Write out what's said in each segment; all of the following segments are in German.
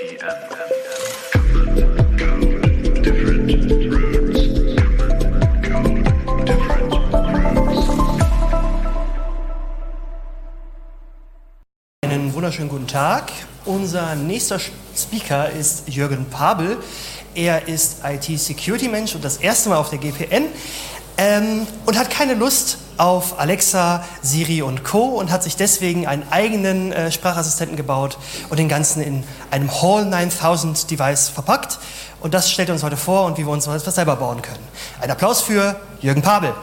Einen wunderschönen guten Tag. Unser nächster Speaker ist Jürgen Pabel. Er ist IT-Security-Mensch und das erste Mal auf der GPN und hat keine Lust auf Alexa, Siri und Co. und hat sich deswegen einen eigenen Sprachassistenten gebaut und den Ganzen in einem Hall 9000 Device verpackt. Und das stellt er uns heute vor und wie wir uns etwas selber bauen können. Ein Applaus für Jürgen Pabel.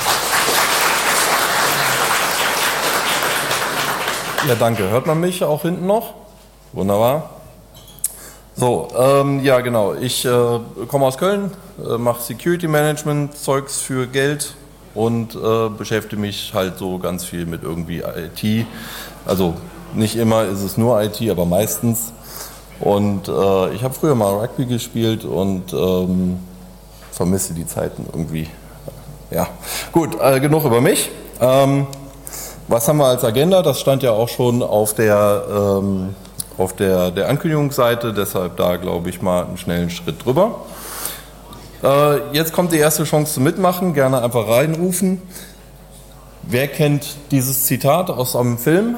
Ja, danke. Hört man mich auch hinten noch? Wunderbar. So, ja genau. Ich komme aus Köln, mache Security Management, Zeugs für Geld und beschäftige mich halt so ganz viel mit irgendwie IT. Also nicht immer ist es nur IT, aber meistens. Und ich habe früher mal Rugby gespielt und vermisse die Zeiten irgendwie. Ja, gut, genug über mich. Was haben wir als Agenda? Das stand ja auch schon auf der Ankündigungsseite, deshalb da glaube ich mal einen schnellen Schritt drüber. Jetzt kommt die erste Chance zum Mitmachen, gerne einfach reinrufen. Wer kennt dieses Zitat aus einem Film?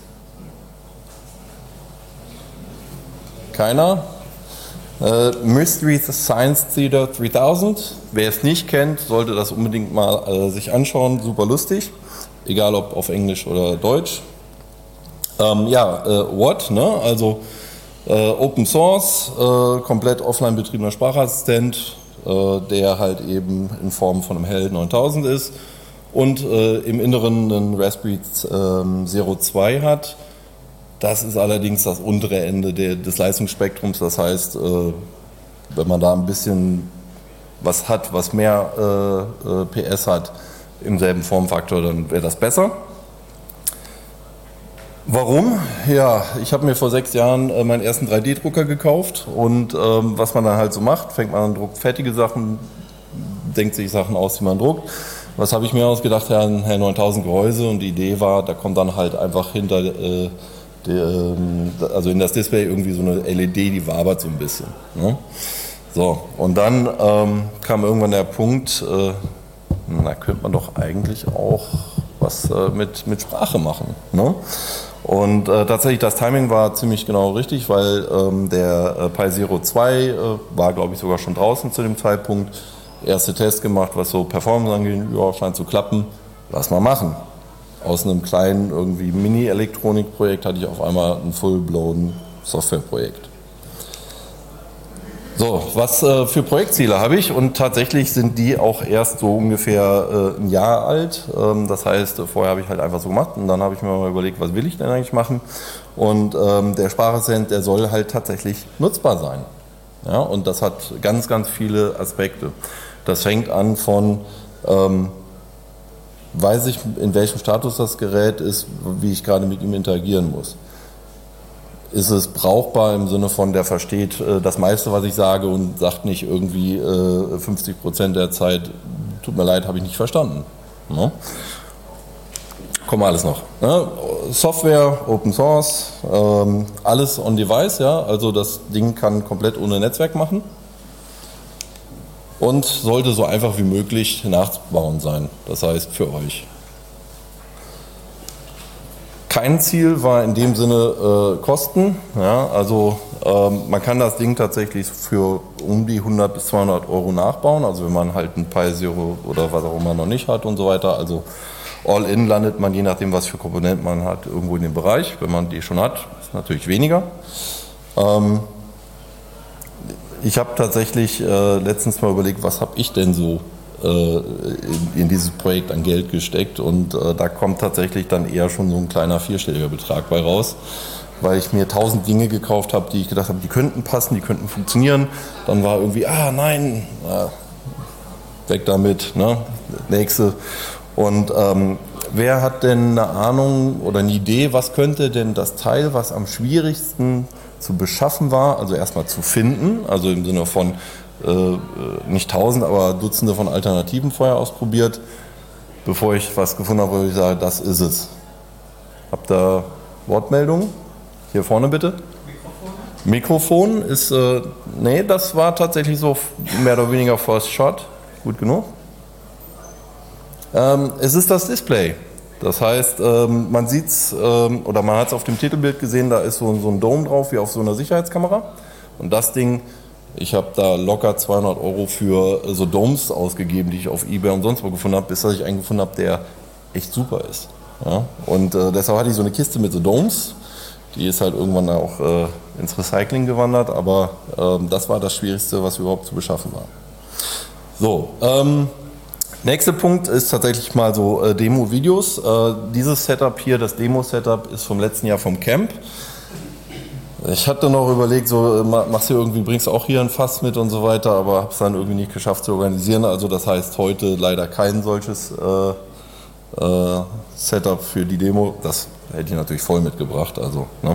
Keiner? Mystery Science Theater 3000. Wer es nicht kennt, sollte das unbedingt mal sich anschauen, super lustig. Egal ob auf Englisch oder Deutsch. What, ne? Also Open Source, komplett offline betriebener Sprachassistent, der halt eben in Form von einem Hell 9000 ist und im Inneren einen Raspberry Zero 2 hat. Das ist allerdings das untere Ende des Leistungsspektrums. Das heißt, wenn man da ein bisschen was hat, was mehr PS hat, im selben Formfaktor, dann wäre das besser. Warum? Ja, ich habe mir vor 6 Jahren meinen ersten 3D-Drucker gekauft und was man dann halt so macht, fängt man an, druckt fertige Sachen, denkt sich Sachen aus, die man druckt. Was habe ich mir ausgedacht? Ja, ein 9000 Gehäuse und die Idee war, da kommt dann halt einfach hinter, also in das Display irgendwie so eine LED, die wabert so ein bisschen. Ne? So, und dann kam irgendwann der Punkt, da könnte man doch eigentlich auch was mit Sprache machen. Ne? Und tatsächlich das Timing war ziemlich genau richtig, weil der Pi Zero 2 war, glaube ich, sogar schon draußen zu dem Zeitpunkt. Erste Test gemacht, was so Performance angeht, ja, scheint zu klappen. Lass mal machen. Aus einem kleinen irgendwie Mini-Elektronik-Projekt hatte ich auf einmal ein full-blown Software-Projekt. So, was für Projektziele habe ich? Und tatsächlich sind die auch erst so ungefähr ein Jahr alt. Das heißt, vorher habe ich halt einfach so gemacht und dann habe ich mir mal überlegt, was will ich denn eigentlich machen? Und der Sprachassistent, der soll halt tatsächlich nutzbar sein. Ja, und das hat ganz, ganz viele Aspekte. Das fängt an von, weiß ich, in welchem Status das Gerät ist, wie ich gerade mit ihm interagieren muss. Ist es brauchbar im Sinne von, der versteht das meiste, was ich sage und sagt nicht irgendwie 50% der Zeit, tut mir leid, habe ich nicht verstanden. Ne? Kommen wir alles noch. Ne? Software, Open Source, alles on Device, ja, also das Ding kann komplett ohne Netzwerk machen und sollte so einfach wie möglich nachzubauen sein, das heißt für euch. Kein Ziel war in dem Sinne Kosten. Ja, also man kann das Ding tatsächlich für um die 100 bis 200 Euro nachbauen. Also wenn man halt ein Pi Zero oder was auch immer noch nicht hat und so weiter. Also all in landet man, je nachdem was für Komponenten man hat, irgendwo in dem Bereich. Wenn man die schon hat, ist natürlich weniger. Ich habe tatsächlich letztens mal überlegt, was habe ich denn so in dieses Projekt an Geld gesteckt und da kommt tatsächlich dann eher schon so ein kleiner vierstelliger Betrag bei raus, weil ich mir 1000 Dinge gekauft habe, die ich gedacht habe, die könnten passen, die könnten funktionieren. Dann war irgendwie, nein, weg damit, ne? Nächste. Und wer hat denn eine Ahnung oder eine Idee, was könnte denn das Teil, was am schwierigsten zu beschaffen war, also erstmal zu finden, also im Sinne von nicht 1000, aber Dutzende von Alternativen vorher ausprobiert, bevor ich was gefunden habe, wo ich sage, das ist es. Habt ihr Wortmeldungen? Hier vorne bitte. Mikrofon ist, nee, das war tatsächlich so mehr oder weniger First Shot. Gut genug. Es ist das Display. Das heißt, man sieht es, oder man hat es auf dem Titelbild gesehen, da ist so ein Dome drauf, wie auf so einer Sicherheitskamera. Und das Ding, ich habe da locker 200 € für so Domes ausgegeben, die ich auf eBay und sonst wo gefunden habe, bis dass ich einen gefunden habe, der echt super ist. Ja? Und deshalb hatte ich so eine Kiste mit so Domes. Die ist halt irgendwann auch ins Recycling gewandert, aber das war das Schwierigste, was überhaupt zu beschaffen war. So, nächster Punkt ist tatsächlich mal so Demo-Videos. Dieses Setup hier, das Demo-Setup, ist vom letzten Jahr vom Camp. Ich hatte noch überlegt, so machst du irgendwie, bringst du auch hier ein Fass mit und so weiter, aber habe es dann irgendwie nicht geschafft zu organisieren. Also das heißt heute leider kein solches Setup für die Demo. Das hätte ich natürlich voll mitgebracht. Also, ne?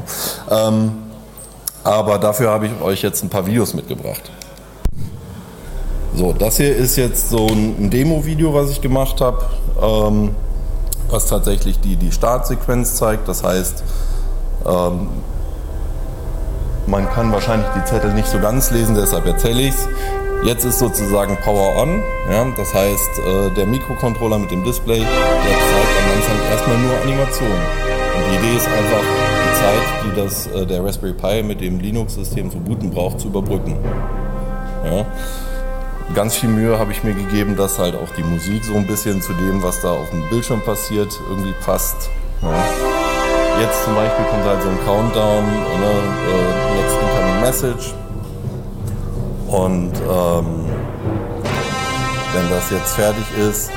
Aber dafür habe ich euch jetzt ein paar Videos mitgebracht. So, das hier ist jetzt so ein Demo-Video, was ich gemacht habe, was tatsächlich die Startsequenz zeigt. Das heißt, man kann wahrscheinlich die Zettel nicht so ganz lesen, deshalb erzähle ich es. Jetzt ist sozusagen Power On, ja, das heißt, der Mikrocontroller mit dem Display, der zeigt am Anfang erstmal nur Animationen. Und die Idee ist einfach, die Zeit, die der Raspberry Pi mit dem Linux-System zu booten braucht, zu überbrücken. Ja. Ganz viel Mühe habe ich mir gegeben, dass halt auch die Musik so ein bisschen zu dem, was da auf dem Bildschirm passiert, irgendwie passt. Ja. Jetzt zum Beispiel kommt halt so ein Countdown, ne, Next Incoming Message. Und wenn das jetzt fertig ist,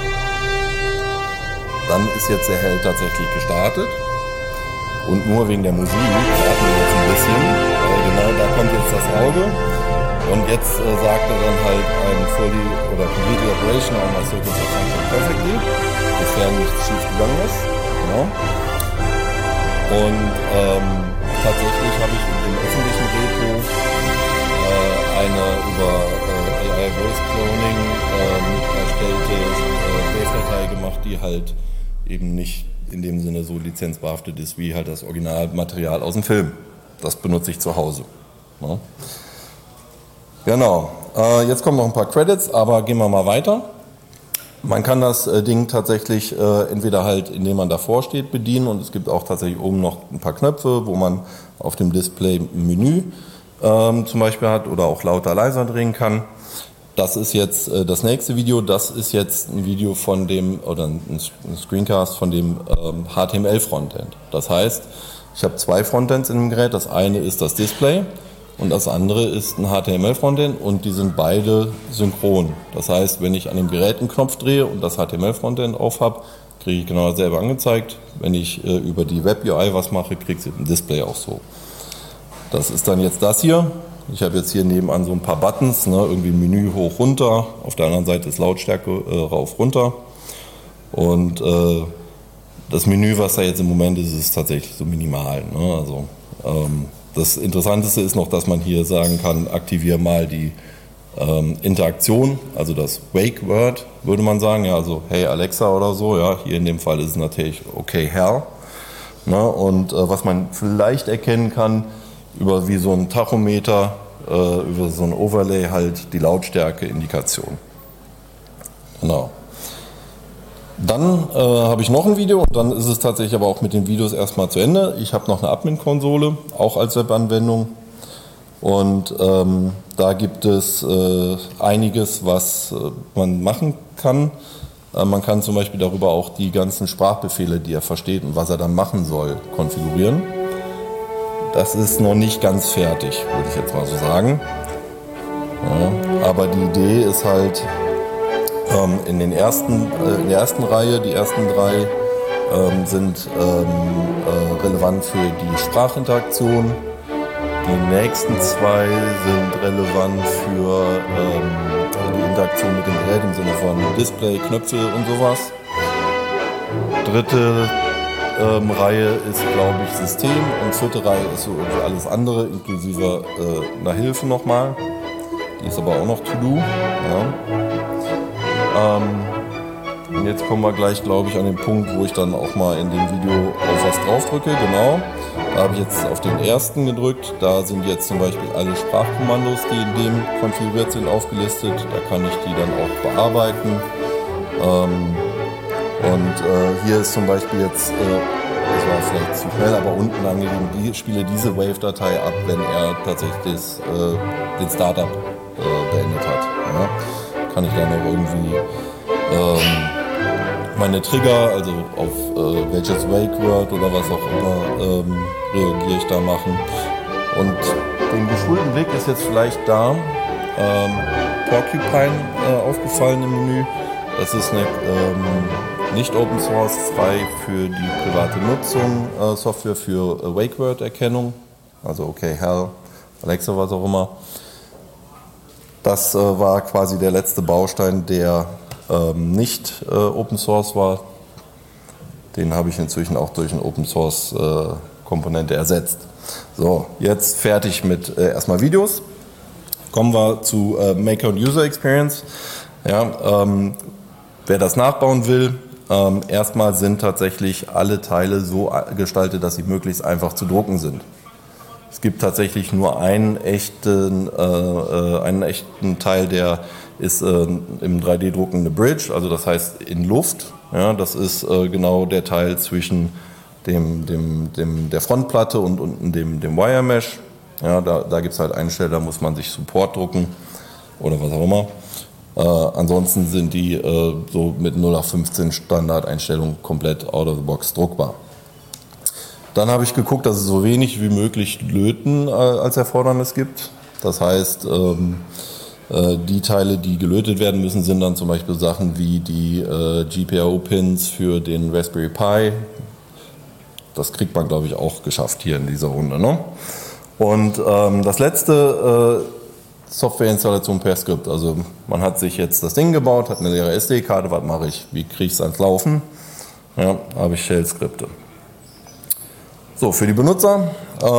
dann ist jetzt der Held tatsächlich gestartet. Und nur wegen der Musik warten wir jetzt ein bisschen. Genau, da kommt jetzt das Auge. Und jetzt sagt er dann halt ein fully oder completely operation on my circuits are functioning perfectly, sofern nichts schief gegangen ist. Genau. Und tatsächlich habe ich in dem öffentlichen Repo eine über AI Voice Cloning erstellte Wave-Datei gemacht, die halt eben nicht in dem Sinne so lizenzbehaftet ist wie halt das Originalmaterial aus dem Film. Das benutze ich zu Hause. Ja. Genau, jetzt kommen noch ein paar Credits, aber gehen wir mal weiter. Man kann das Ding tatsächlich entweder halt, indem man davor steht, bedienen, und es gibt auch tatsächlich oben noch ein paar Knöpfe, wo man auf dem Display ein Menü zum Beispiel hat oder auch lauter, leiser drehen kann. Das ist jetzt das nächste Video, das ist jetzt ein Video von dem, oder ein Screencast von dem HTML-Frontend. Das heißt, ich habe zwei Frontends in dem Gerät, das eine ist das Display und das andere ist ein HTML-Frontend und die sind beide synchron. Das heißt, wenn ich an dem Gerät einen Knopf drehe und das HTML-Frontend auf habe, kriege ich genau dasselbe angezeigt. Wenn ich über die Web-UI was mache, kriege ich es im Display auch so. Das ist dann jetzt das hier. Ich habe jetzt hier nebenan so ein paar Buttons, ne, irgendwie Menü hoch, runter. Auf der anderen Seite ist Lautstärke rauf, runter. Und das Menü, was da jetzt im Moment ist, ist tatsächlich so minimal. Ne? Also das Interessanteste ist noch, dass man hier sagen kann, aktiviere mal die Interaktion, also das Wake Word, würde man sagen. Ja, also hey Alexa oder so. Ja, hier in dem Fall ist es natürlich okay Herr. Ne? Und was man vielleicht erkennen kann, über wie so ein Tachometer, über so ein Overlay halt die Lautstärke-Indikation. Genau. Dann habe ich noch ein Video und dann ist es tatsächlich aber auch mit den Videos erstmal zu Ende. Ich habe noch eine Admin-Konsole, auch als Webanwendung. Und da gibt es einiges, was man machen kann. Man kann zum Beispiel darüber auch die ganzen Sprachbefehle, die er versteht und was er dann machen soll, konfigurieren. Das ist noch nicht ganz fertig, würde ich jetzt mal so sagen. Ja, aber die Idee ist halt, in der ersten Reihe, die ersten drei sind relevant für die Sprachinteraktion. Die nächsten zwei sind relevant für die Interaktion mit dem Gerät im Sinne von Display, Knöpfe und sowas. Dritte Reihe ist, glaube ich, System und vierte Reihe ist so irgendwie alles andere, inklusive einer Hilfe nochmal. Die ist aber auch noch To-Do. Ja. Und jetzt kommen wir gleich, glaube ich, an den Punkt, wo ich dann auch mal in dem Video auf was drauf drücke. Genau. Da habe ich jetzt auf den ersten gedrückt. Da sind jetzt zum Beispiel alle Sprachkommandos, die in dem konfiguriert sind, aufgelistet. Da kann ich die dann auch bearbeiten. Hier ist zum Beispiel jetzt, das war vielleicht zu schnell, aber unten angegeben, spiele diese Wave-Datei ab, wenn er tatsächlich den Startup beendet hat. Ja. Kann ich dann auch irgendwie meine Trigger, also auf welches Wake-Word oder was auch immer, reagiere ich da machen. Und den geschulten Blick ist jetzt vielleicht da Porcupine aufgefallen im Menü. Das ist eine nicht Open Source, frei für die private Nutzung Software für Wake-Word-Erkennung. Also okay, Hell, Alexa, was auch immer. Das war quasi der letzte Baustein, der nicht Open Source war. Den habe ich inzwischen auch durch eine Open Source Komponente ersetzt. So, jetzt fertig mit erstmal Videos. Kommen wir zu Maker und User Experience. Ja, wer das nachbauen will, erstmal sind tatsächlich alle Teile so gestaltet, dass sie möglichst einfach zu drucken sind. Es gibt tatsächlich nur einen echten Teil, der ist im 3D-Drucken eine Bridge, also das heißt in Luft. Ja, das ist genau der Teil zwischen der Frontplatte und unten dem Wire Mesh. Ja, da gibt es halt eine Stelle, da muss man sich Support drucken oder was auch immer. Ansonsten sind die so mit 0815 Standardeinstellungen komplett out of the box druckbar. Dann habe ich geguckt, dass es so wenig wie möglich Löten als Erfordernis gibt. Das heißt, die Teile, die gelötet werden müssen, sind dann zum Beispiel Sachen wie die GPIO-Pins für den Raspberry Pi. Das kriegt man, glaube ich, auch geschafft hier in dieser Runde. Ne? Und das letzte, Softwareinstallation per Skript. Also man hat sich jetzt das Ding gebaut, hat eine leere SD-Karte, was mache ich? Wie kriege ich es ans Laufen? Ja, habe ich Shell-Skripte. So, für die Benutzer,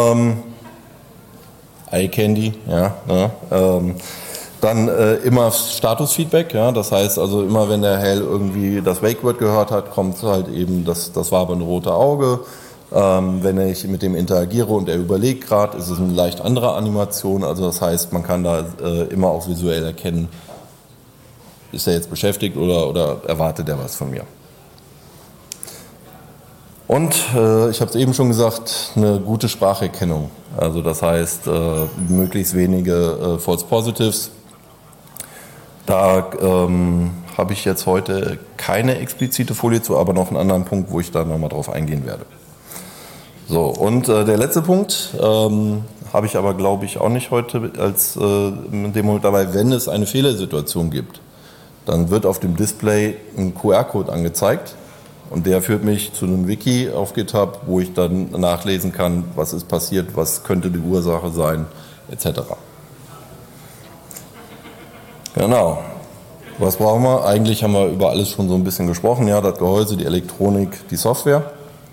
iCandy, ja, dann immer Statusfeedback, ja, das heißt also immer wenn der Hell irgendwie das Wake-Word gehört hat, kommt halt eben das wabernde rote Auge. Wenn ich mit dem interagiere und er überlegt gerade, ist es eine leicht andere Animation, also das heißt, man kann da immer auch visuell erkennen, ist er jetzt beschäftigt oder erwartet er was von mir. Und ich habe es eben schon gesagt, eine gute Spracherkennung. Also das heißt, möglichst wenige False Positives. Da habe ich jetzt heute keine explizite Folie zu, aber noch einen anderen Punkt, wo ich da nochmal drauf eingehen werde. So, und der letzte Punkt habe ich aber, glaube ich, auch nicht heute als Demo dabei. Wenn es eine Fehlersituation gibt, dann wird auf dem Display ein QR-Code angezeigt. Und der führt mich zu einem Wiki auf GitHub, wo ich dann nachlesen kann, was ist passiert, was könnte die Ursache sein, etc. Genau. Was brauchen wir? Eigentlich haben wir über alles schon so ein bisschen gesprochen. Ja, das Gehäuse, die Elektronik, die Software.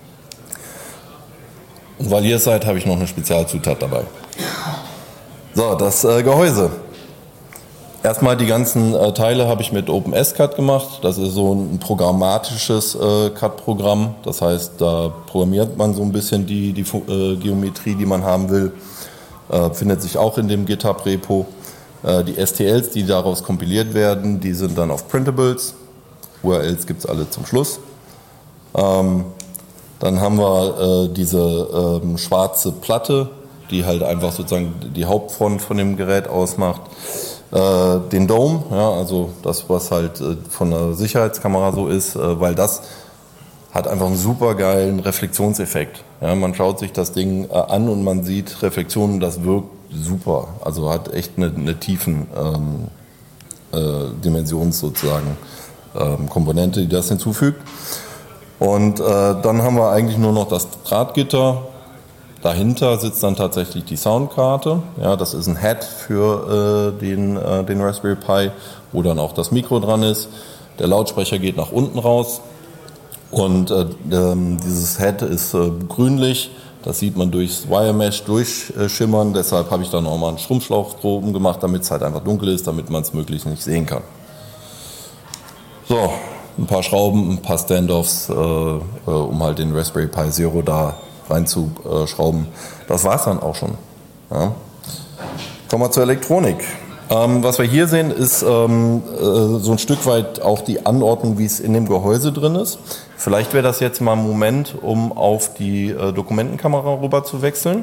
Und weil ihr es seid, habe ich noch eine Spezialzutat dabei. So, das Gehäuse. Erstmal die ganzen Teile habe ich mit OpenSCAD gemacht. Das ist so ein programmatisches CAD-Programm. Das heißt, da programmiert man so ein bisschen die Geometrie, die man haben will. Findet sich auch in dem GitHub-Repo. Die STLs, die daraus kompiliert werden, die sind dann auf Printables. URLs gibt es alle zum Schluss. Dann haben wir diese schwarze Platte, die halt einfach sozusagen die Hauptfront von dem Gerät ausmacht. Den Dome, ja, also das, was halt von der Sicherheitskamera so ist, weil das hat einfach einen super geilen Reflexionseffekt. Ja, man schaut sich das Ding an und man sieht Reflexionen, das wirkt super. Also hat echt eine tiefen Dimensions sozusagen Komponente, die das hinzufügt. Und dann haben wir eigentlich nur noch das Drahtgitter. Dahinter sitzt dann tatsächlich die Soundkarte. Ja, das ist ein Head für den Raspberry Pi, wo dann auch das Mikro dran ist. Der Lautsprecher geht nach unten raus. Und dieses Head ist grünlich. Das sieht man durchs Wire Mesh durchschimmern. Deshalb habe ich da nochmal einen Schrumpfschlauch droben gemacht, damit es halt einfach dunkel ist, damit man es möglichst nicht sehen kann. So, ein paar Schrauben, ein paar Standoffs, um halt den Raspberry Pi Zero da reinzuschrauben. Das war es dann auch schon. Ja. Kommen wir zur Elektronik. Was wir hier sehen, ist so ein Stück weit auch die Anordnung, wie es in dem Gehäuse drin ist. Vielleicht wäre das jetzt mal ein Moment, um auf die Dokumentenkamera rüber zu wechseln.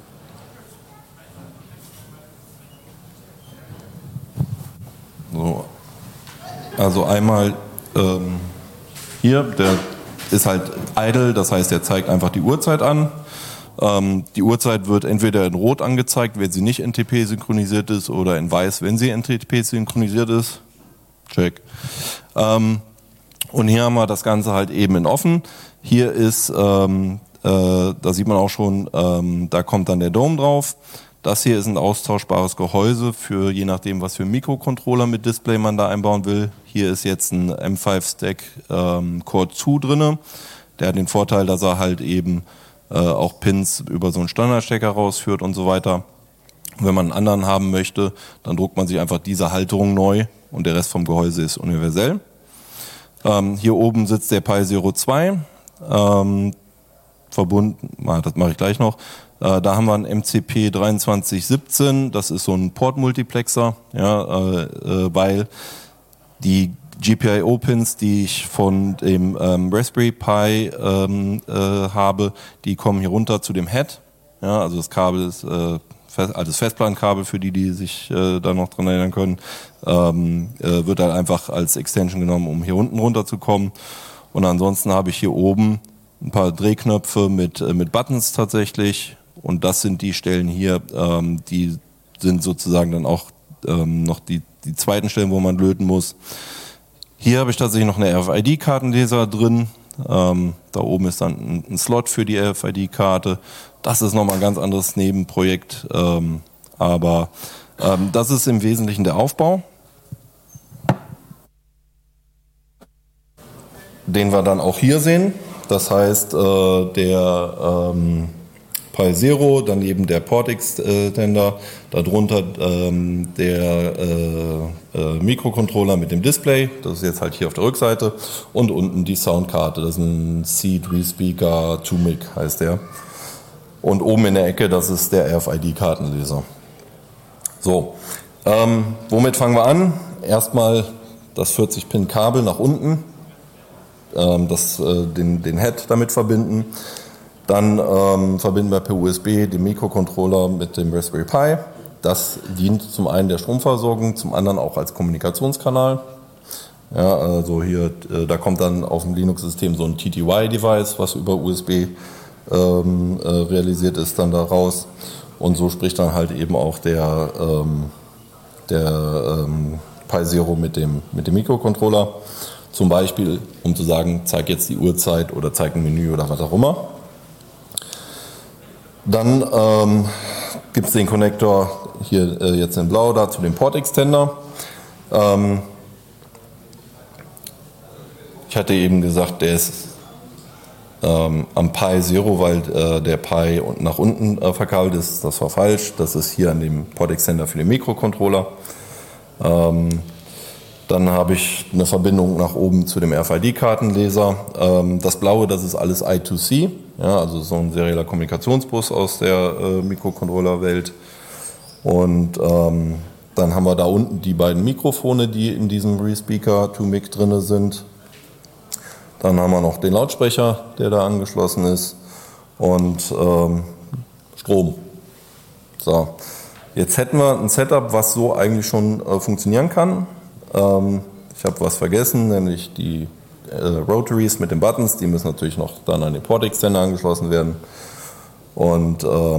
So. Also einmal hier, der ist halt idle, das heißt, er zeigt einfach die Uhrzeit an. Die Uhrzeit wird entweder in Rot angezeigt, wenn sie nicht NTP synchronisiert ist, oder in Weiß, wenn sie NTP synchronisiert ist. Check. Und hier haben wir das Ganze halt eben in offen. Hier ist, da sieht man auch schon, da kommt dann der Dome drauf. Das hier ist ein austauschbares Gehäuse für je nachdem, was für Mikrocontroller mit Display man da einbauen will. Hier ist jetzt ein M5-Stack Core 2 drinne. Der hat den Vorteil, dass er halt eben auch Pins über so einen Standardstecker rausführt und so weiter. Und wenn man einen anderen haben möchte, dann druckt man sich einfach diese Halterung neu und der Rest vom Gehäuse ist universell. Hier oben sitzt der Pi Zero 2, verbunden, das mache ich gleich noch. Da haben wir einen MCP 2317, das ist so ein Port-Multiplexer, ja, weil die GPIO-Pins, die ich von dem Raspberry Pi habe, die kommen hier runter zu dem Head. Ja, also das Kabel ist altes Festplattenkabel für die sich da noch dran erinnern können. Wird halt einfach als Extension genommen, um hier unten runterzukommen. Und ansonsten habe ich hier oben ein paar Drehknöpfe mit Buttons tatsächlich. Und das sind die Stellen hier, die sind sozusagen dann auch noch die zweiten Stellen, wo man löten muss. Hier habe ich tatsächlich noch eine RFID-Kartenleser drin. Da oben ist dann ein Slot für die RFID-Karte. Das ist nochmal ein ganz anderes Nebenprojekt. Aber das ist im Wesentlichen der Aufbau, den wir dann auch hier sehen. Das heißt, der Pi Zero, daneben der Port-Extender, darunter der Mikrocontroller mit dem Display, das ist jetzt halt hier auf der Rückseite, und unten die Soundkarte, das ist ein C3 Speaker 2MIC heißt der. Und oben in der Ecke, das ist der RFID-Kartenleser. So, womit fangen wir an? Erstmal das 40-Pin-Kabel nach unten, den Head damit verbinden. Dann verbinden wir per USB den Mikrocontroller mit dem Raspberry Pi. Das dient zum einen der Stromversorgung, zum anderen auch als Kommunikationskanal. Ja, also hier, da kommt dann auf dem Linux-System so ein TTY-Device, was über USB realisiert ist, dann da raus. Und so spricht dann halt eben auch der Pi Zero mit dem Mikrocontroller. Zum Beispiel, um zu sagen, zeig jetzt die Uhrzeit oder zeig ein Menü oder was auch immer. Dann gibt es den Konnektor hier jetzt in blau da zu dem Port-Extender. Ich hatte eben gesagt, der ist am Pi Zero, weil der Pi nach unten verkabelt ist. Das war falsch. Das ist hier an dem Port-Extender für den Mikrocontroller. Dann habe ich eine Verbindung nach oben zu dem RFID-Kartenleser. Das blaue, das ist alles I2C, ja, also so ein serieller Kommunikationsbus aus der Mikrocontroller-Welt. Und dann haben wir da unten die beiden Mikrofone, die in diesem Respeaker 2MIC drin sind. Dann haben wir noch den Lautsprecher, der da angeschlossen ist, und Strom. So, jetzt hätten wir ein Setup, was so eigentlich schon funktionieren kann. Ich habe was vergessen, nämlich die Rotaries mit den Buttons, die müssen natürlich noch dann an den Port-Extender angeschlossen werden. Und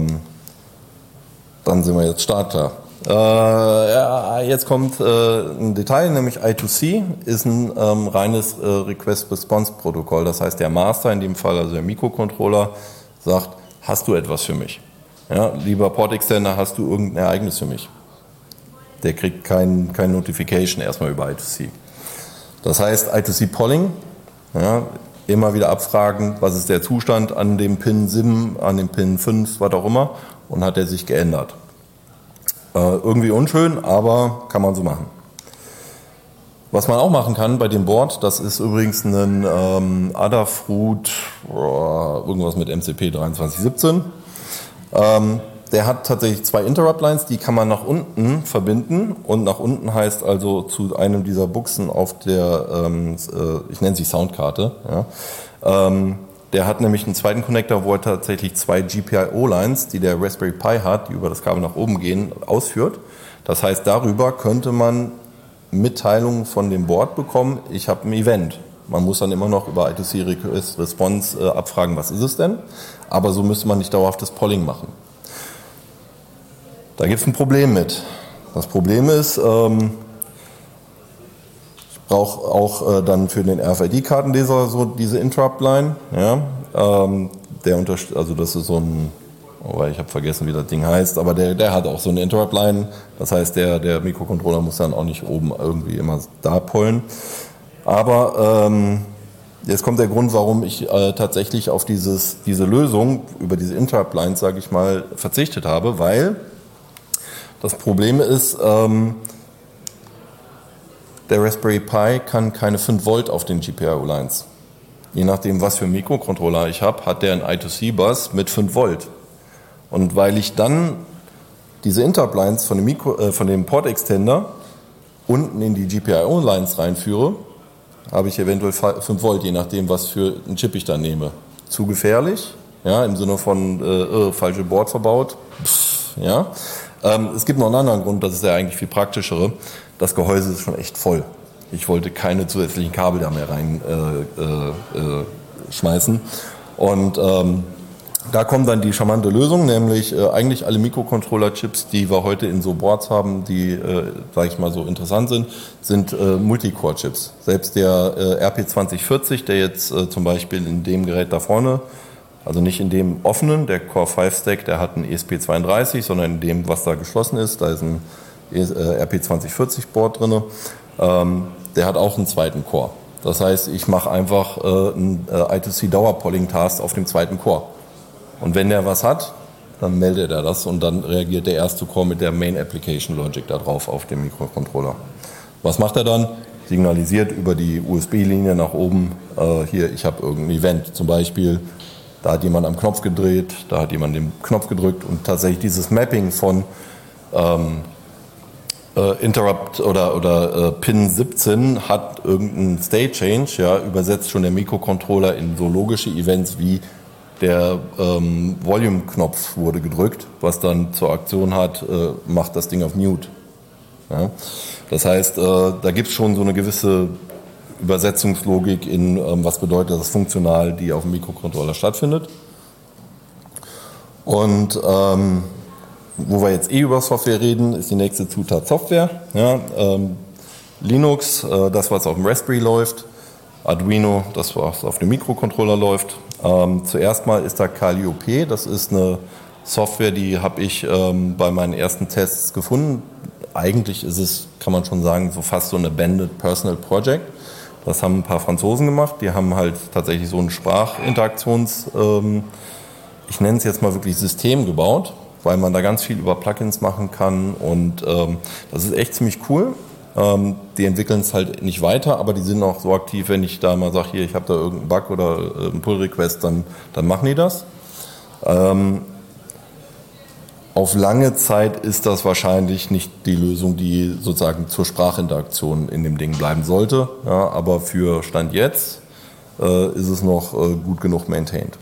dann sind wir jetzt startklar. Ja, jetzt kommt ein Detail, nämlich I2C ist ein reines Request-Response-Protokoll. Das heißt, der Master, in dem Fall also der Mikrocontroller, sagt, hast du etwas für mich? Ja, lieber Port-Extender, hast du irgendein Ereignis für mich? Der kriegt kein Notification erstmal über I2C. Das heißt, I2C-Polling, ja, immer wieder abfragen, was ist der Zustand an dem Pin 7, an dem Pin 5, was auch immer, und hat er sich geändert. Irgendwie unschön, aber kann man so machen. Was man auch machen kann bei dem Board, das ist übrigens ein Adafruit, irgendwas mit MCP 2317. Der hat tatsächlich 2 Interrupt-Lines, die kann man nach unten verbinden. Und nach unten heißt also zu einem dieser Buchsen auf der, ich nenne sie Soundkarte. Ja. Der hat nämlich einen zweiten Connector, wo er tatsächlich 2 GPIO-Lines, die der Raspberry Pi hat, die über das Kabel nach oben gehen, ausführt. Das heißt, darüber könnte man Mitteilungen von dem Board bekommen, ich habe ein Event. Man muss dann immer noch über I2C Request Response abfragen, was ist es denn? Aber so müsste man nicht dauerhaftes Polling machen. Da gibt es ein Problem mit. Das Problem ist, ich brauche auch dann für den RFID-Kartenleser so diese Interrupt-Line. Ja, also das ist so ein, ich habe vergessen, wie das Ding heißt, aber der hat auch so eine Interrupt-Line. Das heißt, der Mikrocontroller muss dann auch nicht oben irgendwie immer da pollen. Aber jetzt kommt der Grund, warum ich tatsächlich auf diese Lösung über diese Interrupt-Lines, sage ich mal, verzichtet habe, weil das Problem ist, der Raspberry Pi kann keine 5 Volt auf den GPIO-Lines. Je nachdem, was für einen Mikrocontroller ich habe, hat der einen I2C-Bus mit 5 Volt. Und weil ich dann diese Interrupt-Lines von dem Port-Extender unten in die GPIO-Lines reinführe, habe ich eventuell 5 Volt, je nachdem, was für einen Chip ich dann nehme. Zu gefährlich, ja, im Sinne von falsche Board verbaut. Ja. Es gibt noch einen anderen Grund, das ist der eigentlich viel praktischere. Das Gehäuse ist schon echt voll. Ich wollte keine zusätzlichen Kabel da mehr reinschmeißen. Und da kommt dann die charmante Lösung, nämlich eigentlich alle Mikrocontroller-Chips, die wir heute in so Boards haben, die, sage ich mal, so interessant sind Multicore-Chips. Selbst der RP2040, der jetzt zum Beispiel in dem Gerät da vorne, also nicht in dem offenen, der Core 5 Stack, der hat einen ESP32, sondern in dem, was da geschlossen ist, da ist ein RP2040 Board drin, der hat auch einen zweiten Core. Das heißt, ich mache einfach einen I2C Dauer-Polling Task auf dem zweiten Core. Und wenn der was hat, dann meldet er das und dann reagiert der erste Core mit der Main Application Logic da drauf auf dem Mikrocontroller. Was macht er dann? Signalisiert über die USB-Linie nach oben, hier, ich habe irgendein Event, zum Beispiel, da hat jemand am Knopf gedreht, da hat jemand den Knopf gedrückt und tatsächlich dieses Mapping von Interrupt oder Pin 17 hat irgendeinen State Change, ja, übersetzt schon der Mikrocontroller in so logische Events wie der Volume-Knopf wurde gedrückt, was dann zur Aktion hat, macht das Ding auf Mute. Ja? Das heißt, da gibt es schon so eine gewisse Übersetzungslogik in, was bedeutet das funktional, die auf dem Mikrocontroller stattfindet. Und wo wir jetzt über Software reden, ist die nächste Zutat Software. Ja, Linux, das was auf dem Raspberry läuft, Arduino, das was auf dem Mikrocontroller läuft. Zuerst mal ist da Calliope, das ist eine Software, die habe ich bei meinen ersten Tests gefunden. Eigentlich ist es, kann man schon sagen, so fast so ein Abandoned Personal Project. Das haben ein paar Franzosen gemacht, die haben halt tatsächlich so ein Sprachinteraktions, ich nenne es jetzt mal wirklich System gebaut, weil man da ganz viel über Plugins machen kann und das ist echt ziemlich cool. Die entwickeln es halt nicht weiter, aber die sind auch so aktiv, wenn ich da mal sage, hier, ich habe da irgendeinen Bug oder einen Pull-Request, dann machen die das. Auf lange Zeit ist das wahrscheinlich nicht die Lösung, die sozusagen zur Sprachinteraktion in dem Ding bleiben sollte. Ja, aber für Stand jetzt ist es noch gut genug maintained.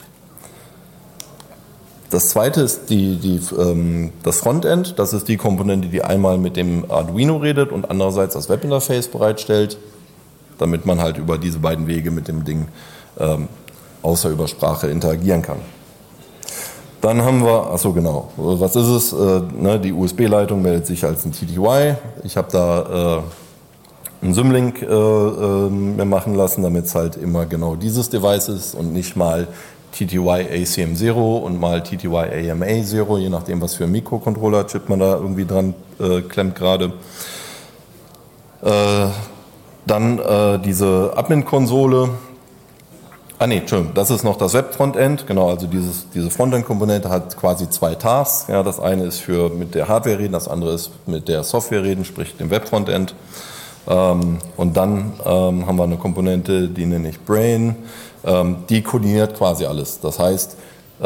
Das zweite ist das Frontend. Das ist die Komponente, die einmal mit dem Arduino redet und andererseits das Webinterface bereitstellt, damit man halt über diese beiden Wege mit dem Ding außer über Sprache interagieren kann. Dann haben wir, achso genau, was ist es? Die USB-Leitung meldet sich als ein TTY. Ich habe da einen Symlink mir machen lassen, damit es halt immer genau dieses Device ist und nicht mal TTY ACM0 und mal TTY AMA0, je nachdem, was für ein Mikrocontroller-Chip man da irgendwie dran klemmt gerade. Dann diese Admin-Konsole. Entschuldigung, das ist noch das Web-Frontend. Genau, also diese Frontend-Komponente hat quasi zwei Tasks. Ja, das eine ist für mit der Hardware reden, das andere ist mit der Software reden, sprich dem Web-Frontend. Und dann haben wir eine Komponente, die nenne ich Brain, die koordiniert quasi alles. Das heißt,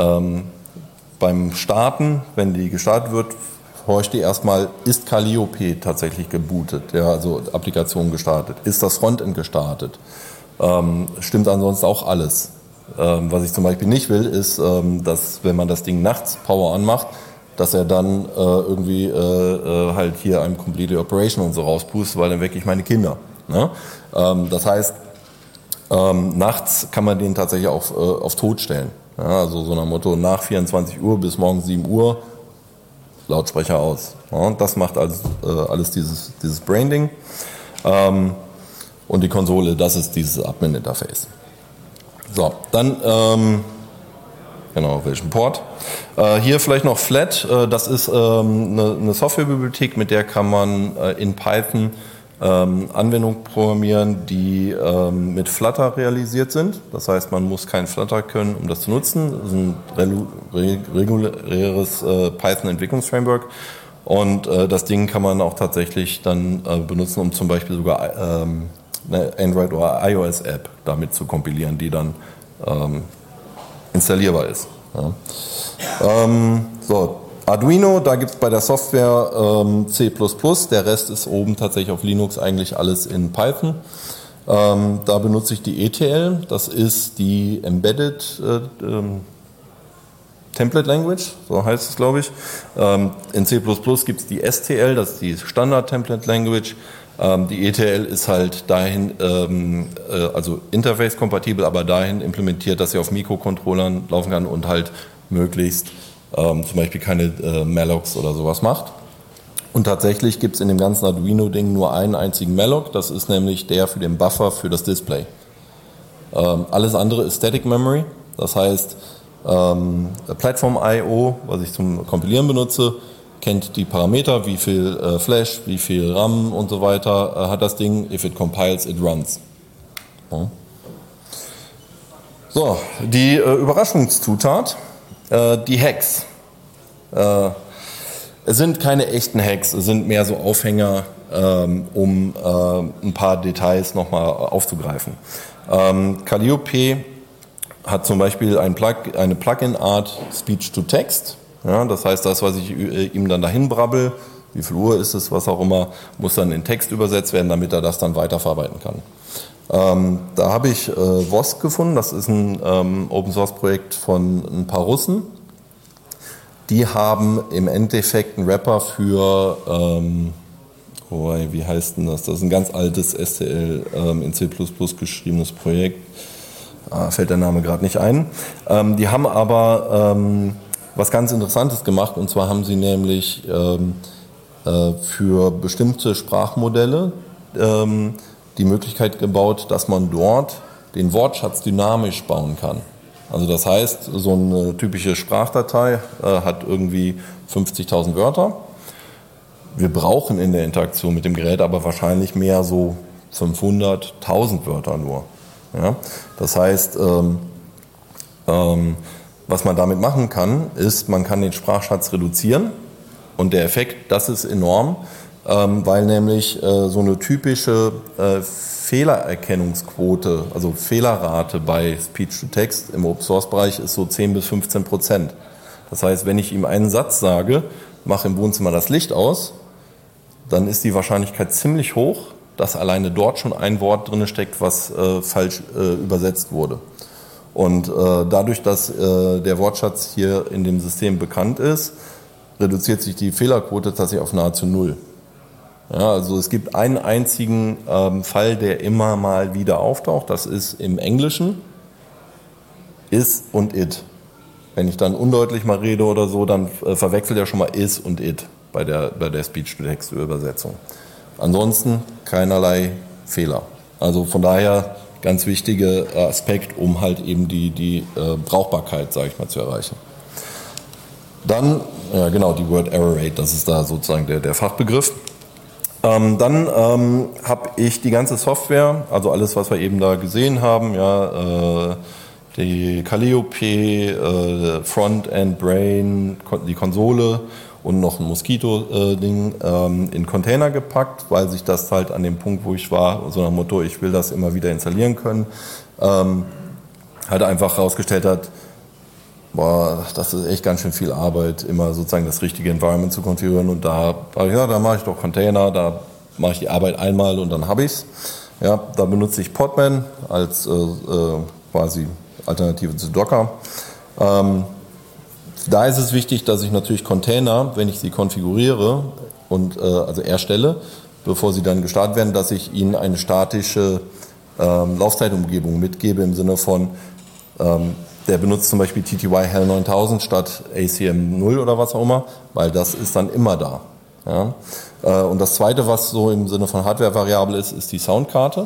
beim Starten, wenn die gestartet wird, horcht die erstmal, ist Calliope tatsächlich gebootet, ja, also Applikation gestartet, ist das Frontend gestartet, stimmt ansonsten auch alles. Was ich zum Beispiel nicht will, ist, dass wenn man das Ding nachts Power anmacht, dass er dann irgendwie halt hier einem Completely Operation und so rauspustet, weil dann wecke ich meine Kinder. Ne? Das heißt, nachts kann man den tatsächlich auf Tot stellen. Ja, also so nach Motto, nach 24 Uhr bis morgens 7 Uhr, Lautsprecher aus. Ja, das macht alles dieses Brain-Ding. Und die Konsole, das ist dieses Admin-Interface. So, dann, genau, welchen Port? Hier vielleicht noch Flat, das ist eine Softwarebibliothek, mit der kann man in Python Anwendungen programmieren, die mit Flutter realisiert sind. Das heißt, man muss kein Flutter können, um das zu nutzen. Das ist ein reguläres Python-Entwicklungsframework. Und das Ding kann man auch tatsächlich dann benutzen, um zum Beispiel sogar eine Android- oder iOS-App damit zu kompilieren, die dann installierbar ist. Ja. So. Arduino, da gibt es bei der Software C++, der Rest ist oben tatsächlich auf Linux eigentlich alles in Python. Da benutze ich die ETL, das ist die Embedded Template Language, so heißt es, glaube ich. In C++ gibt es die STL, das ist die Standard Template Language. Die ETL ist halt dahin, also Interface-kompatibel, aber dahin implementiert, dass sie auf Mikrocontrollern laufen kann und halt möglichst zum Beispiel keine Mallocs oder sowas macht. Und tatsächlich gibt es in dem ganzen Arduino-Ding nur einen einzigen Malloc, das ist nämlich der für den Buffer für das Display. Alles andere ist Static Memory, das heißt Platform I/O, was ich zum Kompilieren benutze, kennt die Parameter, wie viel Flash, wie viel RAM und so weiter hat das Ding. If it compiles, it runs. Ja. So, die Überraschungszutat. Die Hacks. Es sind keine echten Hacks, es sind mehr so Aufhänger, um ein paar Details nochmal aufzugreifen. Calliope hat zum Beispiel eine Plugin-Art Speech-to-Text. Ja, das heißt, das, was ich ihm dann dahin brabbel, wie viel Uhr ist es, was auch immer, muss dann in Text übersetzt werden, damit er das dann weiterverarbeiten kann. Da habe ich Vosk gefunden, das ist ein Open-Source-Projekt von ein paar Russen. Die haben im Endeffekt einen Wrapper für, wie heißt denn das? Das ist ein ganz altes STL in C++ geschriebenes Projekt. Fällt der Name gerade nicht ein. Die haben aber was ganz Interessantes gemacht, und zwar haben sie nämlich für bestimmte Sprachmodelle die Möglichkeit gebaut, dass man dort den Wortschatz dynamisch bauen kann. Also das heißt, so eine typische Sprachdatei hat irgendwie 50.000 Wörter. Wir brauchen in der Interaktion mit dem Gerät aber wahrscheinlich mehr so 500, 1000 Wörter nur. Ja? Das heißt, was man damit machen kann, ist, man kann den Sprachschatz reduzieren, und der Effekt, das ist enorm, weil nämlich so eine typische Fehlererkennungsquote, also Fehlerrate bei Speech-to-Text im Open-Source-Bereich ist so 10-15%. Das heißt, wenn ich ihm einen Satz sage, mach im Wohnzimmer das Licht aus, dann ist die Wahrscheinlichkeit ziemlich hoch, dass alleine dort schon ein Wort drin steckt, was falsch übersetzt wurde. Und dadurch, dass der Wortschatz hier in dem System bekannt ist, reduziert sich die Fehlerquote tatsächlich auf nahezu null. Ja, also es gibt einen einzigen Fall, der immer mal wieder auftaucht, das ist im Englischen is und it. Wenn ich dann undeutlich mal rede oder so, dann verwechselt er schon mal is und it bei der Speech-to-Text-Übersetzung. Ansonsten keinerlei Fehler. Also von daher ganz wichtiger Aspekt, um halt eben die Brauchbarkeit, sage ich mal, zu erreichen. Dann, ja genau, die Word Error Rate, das ist da sozusagen der Fachbegriff. Dann habe ich die ganze Software, also alles, was wir eben da gesehen haben, ja, die Calliope, Frontend, Brain, die Konsole und noch ein Moskito-Ding in Container gepackt, weil sich das halt an dem Punkt, wo ich war, so nach dem Motto, ich will das immer wieder installieren können, halt einfach herausgestellt hat, boah, das ist echt ganz schön viel Arbeit, immer sozusagen das richtige Environment zu konfigurieren. Und da mache ich doch Container, da mache ich die Arbeit einmal und dann habe ich es. Ja, da benutze ich Podman als quasi Alternative zu Docker. Da ist es wichtig, dass ich natürlich Container, wenn ich sie konfiguriere und also erstelle, bevor sie dann gestartet werden, dass ich ihnen eine statische Laufzeitumgebung mitgebe im Sinne von der benutzt zum Beispiel TTY Hell 9000 statt ACM 0 oder was auch immer, weil das ist dann immer da. Ja? Und das Zweite, was so im Sinne von Hardware-Variable ist die Soundkarte.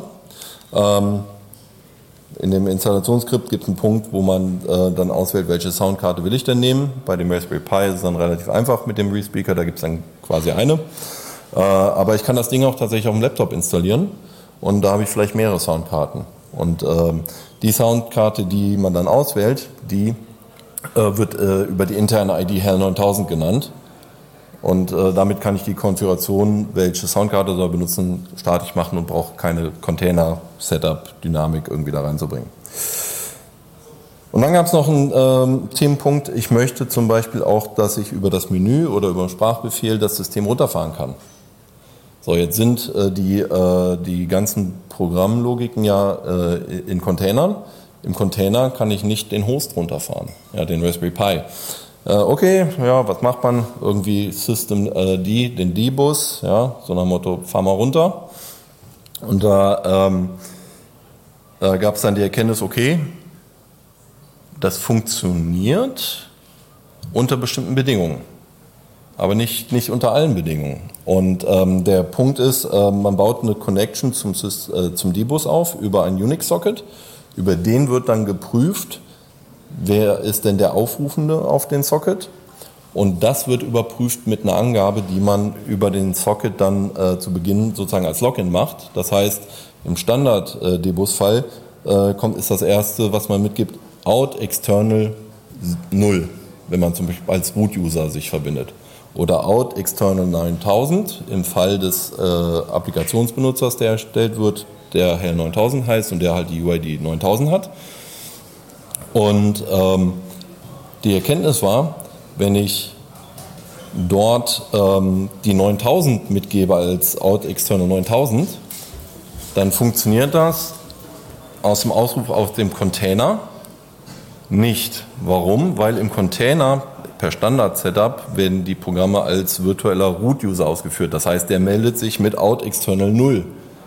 In dem Installationsskript gibt es einen Punkt, wo man dann auswählt, welche Soundkarte will ich denn nehmen. Bei dem Raspberry Pi ist es dann relativ einfach mit dem ReSpeaker, da gibt es dann quasi eine. Aber ich kann das Ding auch tatsächlich auf dem Laptop installieren und da habe ich vielleicht mehrere Soundkarten. Und die Soundkarte, die man dann auswählt, die wird über die interne ID Hell 9000 genannt. Und damit kann ich die Konfiguration, welche Soundkarte soll benutzen, statisch machen und brauche keine Container-Setup-Dynamik irgendwie da reinzubringen. Und dann gab es noch einen Themenpunkt. Ich möchte zum Beispiel auch, dass ich über das Menü oder über den Sprachbefehl das System runterfahren kann. So, jetzt sind die ganzen Programmlogiken ja in Containern. Im Container kann ich nicht den Host runterfahren, ja, den Raspberry Pi. Okay, ja, was macht man? Irgendwie System den D-Bus, ja, so nach dem Motto, fahr mal runter. Und da gab es dann die Erkenntnis, okay, das funktioniert unter bestimmten Bedingungen, aber nicht unter allen Bedingungen. Und der Punkt ist, man baut eine Connection zum D-Bus auf über ein Unix-Socket. Über den wird dann geprüft, wer ist denn der Aufrufende auf den Socket. Und das wird überprüft mit einer Angabe, die man über den Socket dann zu Beginn sozusagen als Login macht. Das heißt, im Standard-D-Bus-Fall ist das erste, was man mitgibt, out external 0, wenn man zum Beispiel als Root-User sich verbindet. Oder out external 9000 im Fall des Applikationsbenutzers, der erstellt wird, der Hell 9000 heißt und der halt die UID 9000 hat. Und die Erkenntnis war, wenn ich dort die 9000 mitgebe als out external 9000, dann funktioniert das aus dem Ausruf aus dem Container nicht. Warum? Weil im Container per Standard-Setup werden die Programme als virtueller Root-User ausgeführt. Das heißt, der meldet sich mit out external 0.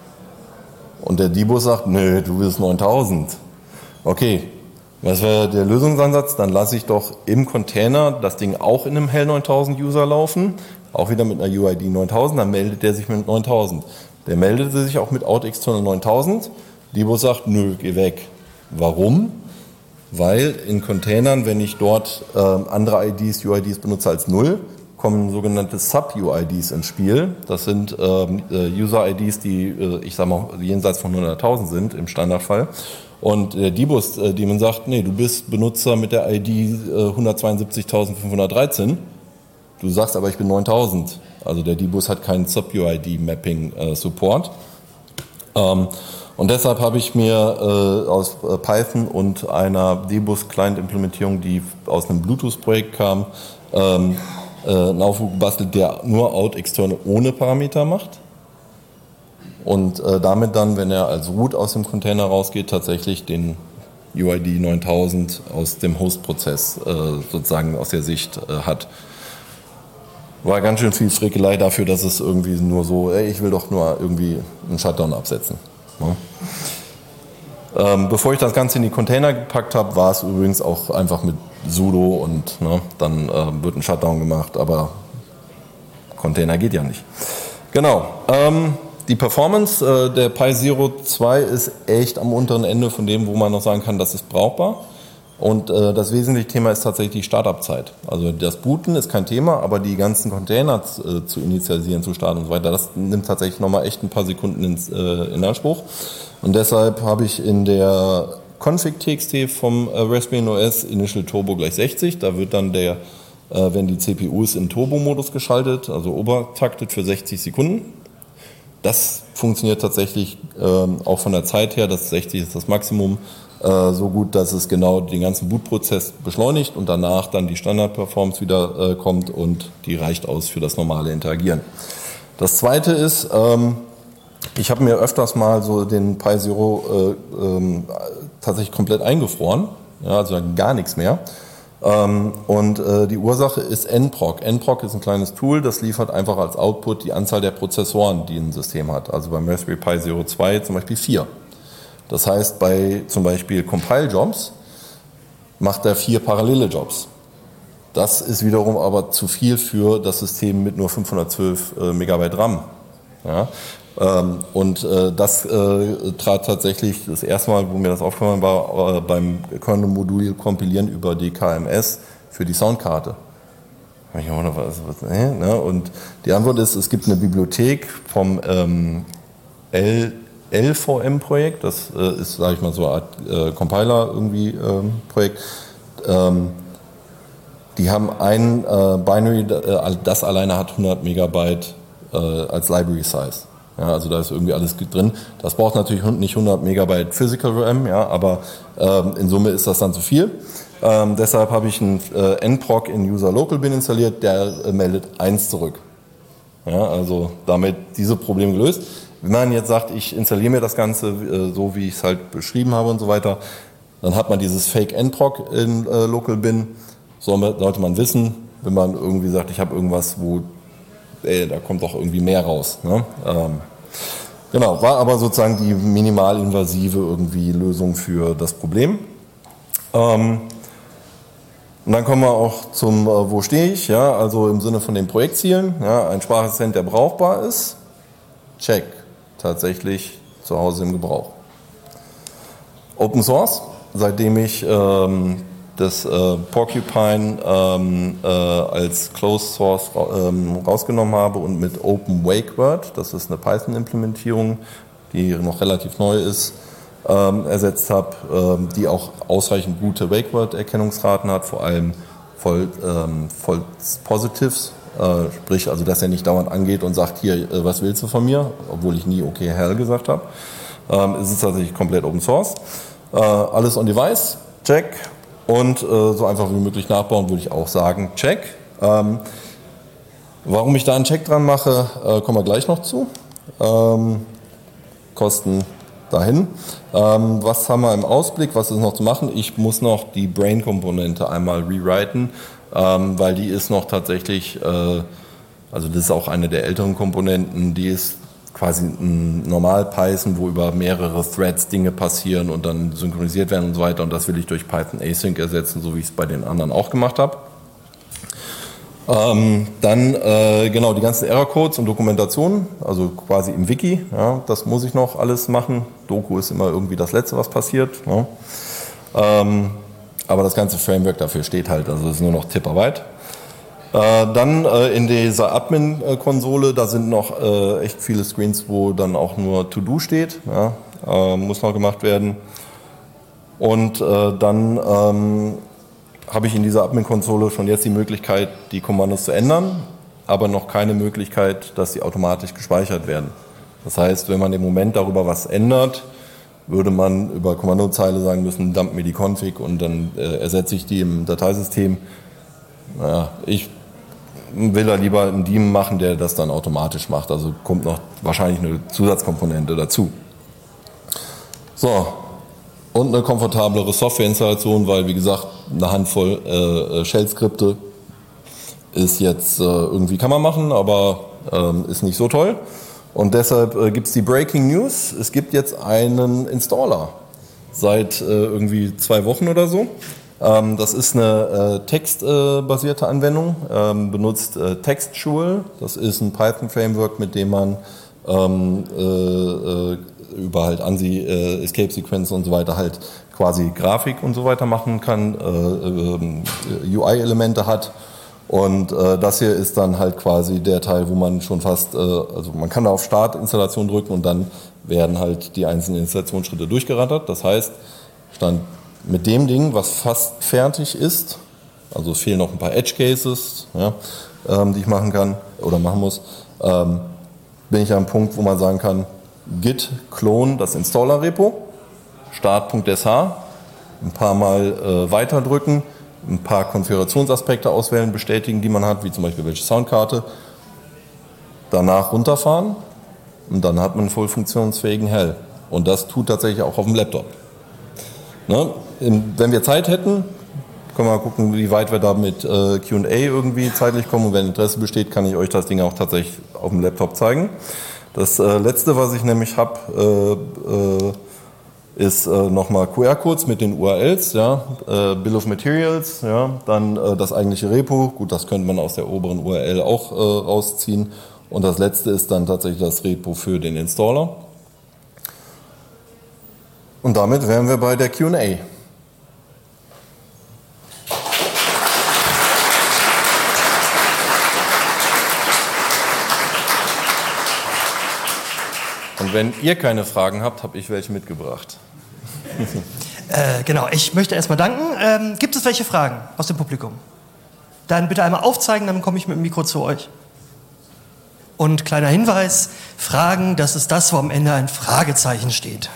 Und der D-Bus sagt, nö, du bist 9000. Okay, was wäre der Lösungsansatz? Dann lasse ich doch im Container das Ding auch in einem Hell 9000 User laufen, auch wieder mit einer UID 9000, dann meldet der sich mit 9000. Der meldete sich auch mit out external 9000. D-Bus sagt, nö, geh weg. Warum? Weil in Containern, wenn ich dort andere UIDs benutze als 0, kommen sogenannte Sub-UIDs ins Spiel. Das sind User-IDs, die, ich sage mal, jenseits von 100.000 sind im Standardfall. Und der D-Bus, die man sagt, nee, du bist Benutzer mit der ID 172.513. Du sagst aber, ich bin 9.000. Also der D-Bus hat keinen Sub-UID-Mapping-Support. Und deshalb habe ich mir aus Python und einer D-Bus-Client-Implementierung, die aus einem Bluetooth-Projekt kam, einen Aufruf gebastelt, der nur out external ohne Parameter macht. Und damit dann, wenn er als Root aus dem Container rausgeht, tatsächlich den UID 9000 aus dem Host-Prozess sozusagen aus der Sicht hat. War ganz schön viel Frickelei dafür, dass es irgendwie nur so, ich will doch nur irgendwie einen Shutdown absetzen. Ja. Bevor ich das Ganze in die Container gepackt habe, war es übrigens auch einfach mit sudo und dann wird ein Shutdown gemacht, aber Container geht ja nicht. Genau. Die Performance der Pi Zero 2 ist echt am unteren Ende von dem, wo man noch sagen kann, das ist brauchbar. Und das wesentliche Thema ist tatsächlich die Startup-Zeit. Also das Booten ist kein Thema, aber die ganzen Container zu initialisieren, zu starten und so weiter, das nimmt tatsächlich nochmal echt ein paar Sekunden in Anspruch. Und deshalb habe ich in der Config.txt vom Raspberry OS Initial Turbo gleich 60, da wird dann der wenn die CPU ist in Turbo-Modus geschaltet, also obertaktet für 60 Sekunden. Das funktioniert tatsächlich auch von der Zeit her, das 60 ist das Maximum, so gut, dass es genau den ganzen Bootprozess beschleunigt und danach dann die Standard-Performance wieder kommt und die reicht aus für das normale Interagieren. Das zweite ist, ich habe mir öfters mal so den Pi Zero tatsächlich komplett eingefroren, ja, also gar nichts mehr. Und die Ursache ist nproc. nproc ist ein kleines Tool, das liefert einfach als Output die Anzahl der Prozessoren, die ein System hat. Also beim Raspberry Pi Zero 2 zum Beispiel 4. Das heißt, bei zum Beispiel Compile-Jobs macht er 4 parallele Jobs. Das ist wiederum aber zu viel für das System mit nur 512 Megabyte RAM. Ja? Und das trat tatsächlich das erste Mal, wo mir das aufgefallen war, beim Kernel-Modul kompilieren über die KMS für die Soundkarte. Und die Antwort ist, es gibt eine Bibliothek vom LVM-Projekt, das ist, sage ich mal, so eine Art Compiler irgendwie Projekt. Die haben ein Binary, das alleine hat 100 Megabyte als Library Size. Ja, also da ist irgendwie alles drin. Das braucht natürlich nicht 100 Megabyte Physical RAM, ja, aber in Summe ist das dann zu viel. Deshalb habe ich einen nproc in User Local Bin installiert, der meldet 1 zurück. Ja, also damit diese Probleme gelöst. Wenn man jetzt sagt, ich installiere mir das Ganze so, wie ich es halt beschrieben habe und so weiter, dann hat man dieses Fake nproc in Local Bin. Sollte man wissen, wenn man irgendwie sagt, ich habe irgendwas, wo da kommt doch irgendwie mehr raus. Ne? Genau, war aber sozusagen die minimalinvasive irgendwie Lösung für das Problem. Und dann kommen wir auch zum, wo stehe ich, ja, also im Sinne von den Projektzielen, ja, ein Sprachassistent, der brauchbar ist, check, tatsächlich zu Hause im Gebrauch. Open Source, seitdem ich das Porcupine als Closed Source rausgenommen habe und mit Open Wake Word, das ist eine Python-Implementierung, die noch relativ neu ist, ersetzt habe, die auch ausreichend gute Wake Word-Erkennungsraten hat, vor allem False Positives, sprich also, dass er nicht dauernd angeht und sagt, hier, was willst du von mir, obwohl ich nie okay hell gesagt habe. Es ist tatsächlich komplett Open Source. Alles on Device, check. Und so einfach wie möglich nachbauen, würde ich auch sagen, check. Warum ich da einen Check dran mache, kommen wir gleich noch zu. Kosten dahin. Was haben wir im Ausblick, was ist noch zu machen? Ich muss noch die Brain-Komponente einmal rewriten, weil die ist noch tatsächlich, also das ist auch eine der älteren Komponenten, die ist quasi ein Normal-Python, wo über mehrere Threads Dinge passieren und dann synchronisiert werden und so weiter. Und das will ich durch Python Async ersetzen, so wie ich es bei den anderen auch gemacht habe. Genau, die ganzen Error-Codes und Dokumentationen, also quasi im Wiki, ja, das muss ich noch alles machen. Doku ist immer irgendwie das Letzte, was passiert. Ja. Aber das ganze Framework dafür steht halt, also es ist nur noch Tipparbeit. Dann in dieser Admin-Konsole, da sind noch echt viele Screens, wo dann auch nur To-Do steht, ja, muss noch gemacht werden. Und dann habe ich in dieser Admin-Konsole schon jetzt die Möglichkeit, die Kommandos zu ändern, aber noch keine Möglichkeit, dass sie automatisch gespeichert werden. Das heißt, wenn man im Moment darüber was ändert, würde man über Kommandozeile sagen müssen, dump mir die Config und dann ersetze ich die im Dateisystem. Naja, ich will da lieber einen Daemon machen, der das dann automatisch macht. Also kommt noch wahrscheinlich eine Zusatzkomponente dazu. So, und eine komfortablere Softwareinstallation, weil wie gesagt, eine Handvoll Shell-Skripte ist jetzt irgendwie kann man machen, aber ist nicht so toll. Und deshalb gibt es die Breaking News. Es gibt jetzt einen Installer seit irgendwie 2 Wochen oder so. Das ist eine textbasierte Anwendung, benutzt Textual. Das ist ein Python-Framework, mit dem man über halt ANSI, Escape-Sequenzen und so weiter halt quasi Grafik und so weiter machen kann, UI-Elemente hat. Und das hier ist dann halt quasi der Teil, wo man schon fast, also man kann da auf Start-Installation drücken und dann werden halt die einzelnen Installationsschritte durchgerattert. Das heißt, stand mit dem Ding, was fast fertig ist, Also es fehlen noch ein paar Edge Cases, ja, die ich machen kann oder machen muss. Bin ich am Punkt, wo man sagen kann, git clone das Installer-Repo, start.sh, ein paar Mal weiterdrücken, ein paar Konfigurationsaspekte auswählen, bestätigen, die man hat, wie zum Beispiel welche Soundkarte, danach runterfahren und dann hat man einen voll funktionsfähigen Hell. Und das tut tatsächlich auch auf dem Laptop. Ne? Wenn wir Zeit hätten, können wir mal gucken, wie weit wir da mit Q&A irgendwie zeitlich kommen. Und wenn Interesse besteht, kann ich euch das Ding auch tatsächlich auf dem Laptop zeigen. Das letzte, was ich nämlich habe, ist nochmal QR-Codes mit den URLs, ja, Bill of Materials, ja, dann das eigentliche Repo, gut, das könnte man aus der oberen URL auch rausziehen. Und das letzte ist dann tatsächlich das Repo für den Installer. Und damit wären wir bei der Q&A. Und wenn ihr keine Fragen habt, habe ich welche mitgebracht. Genau, ich möchte erstmal danken. Gibt es welche Fragen aus dem Publikum? Dann bitte einmal aufzeigen, dann komme ich mit dem Mikro zu euch. Und kleiner Hinweis, Fragen, das ist das, wo am Ende ein Fragezeichen steht.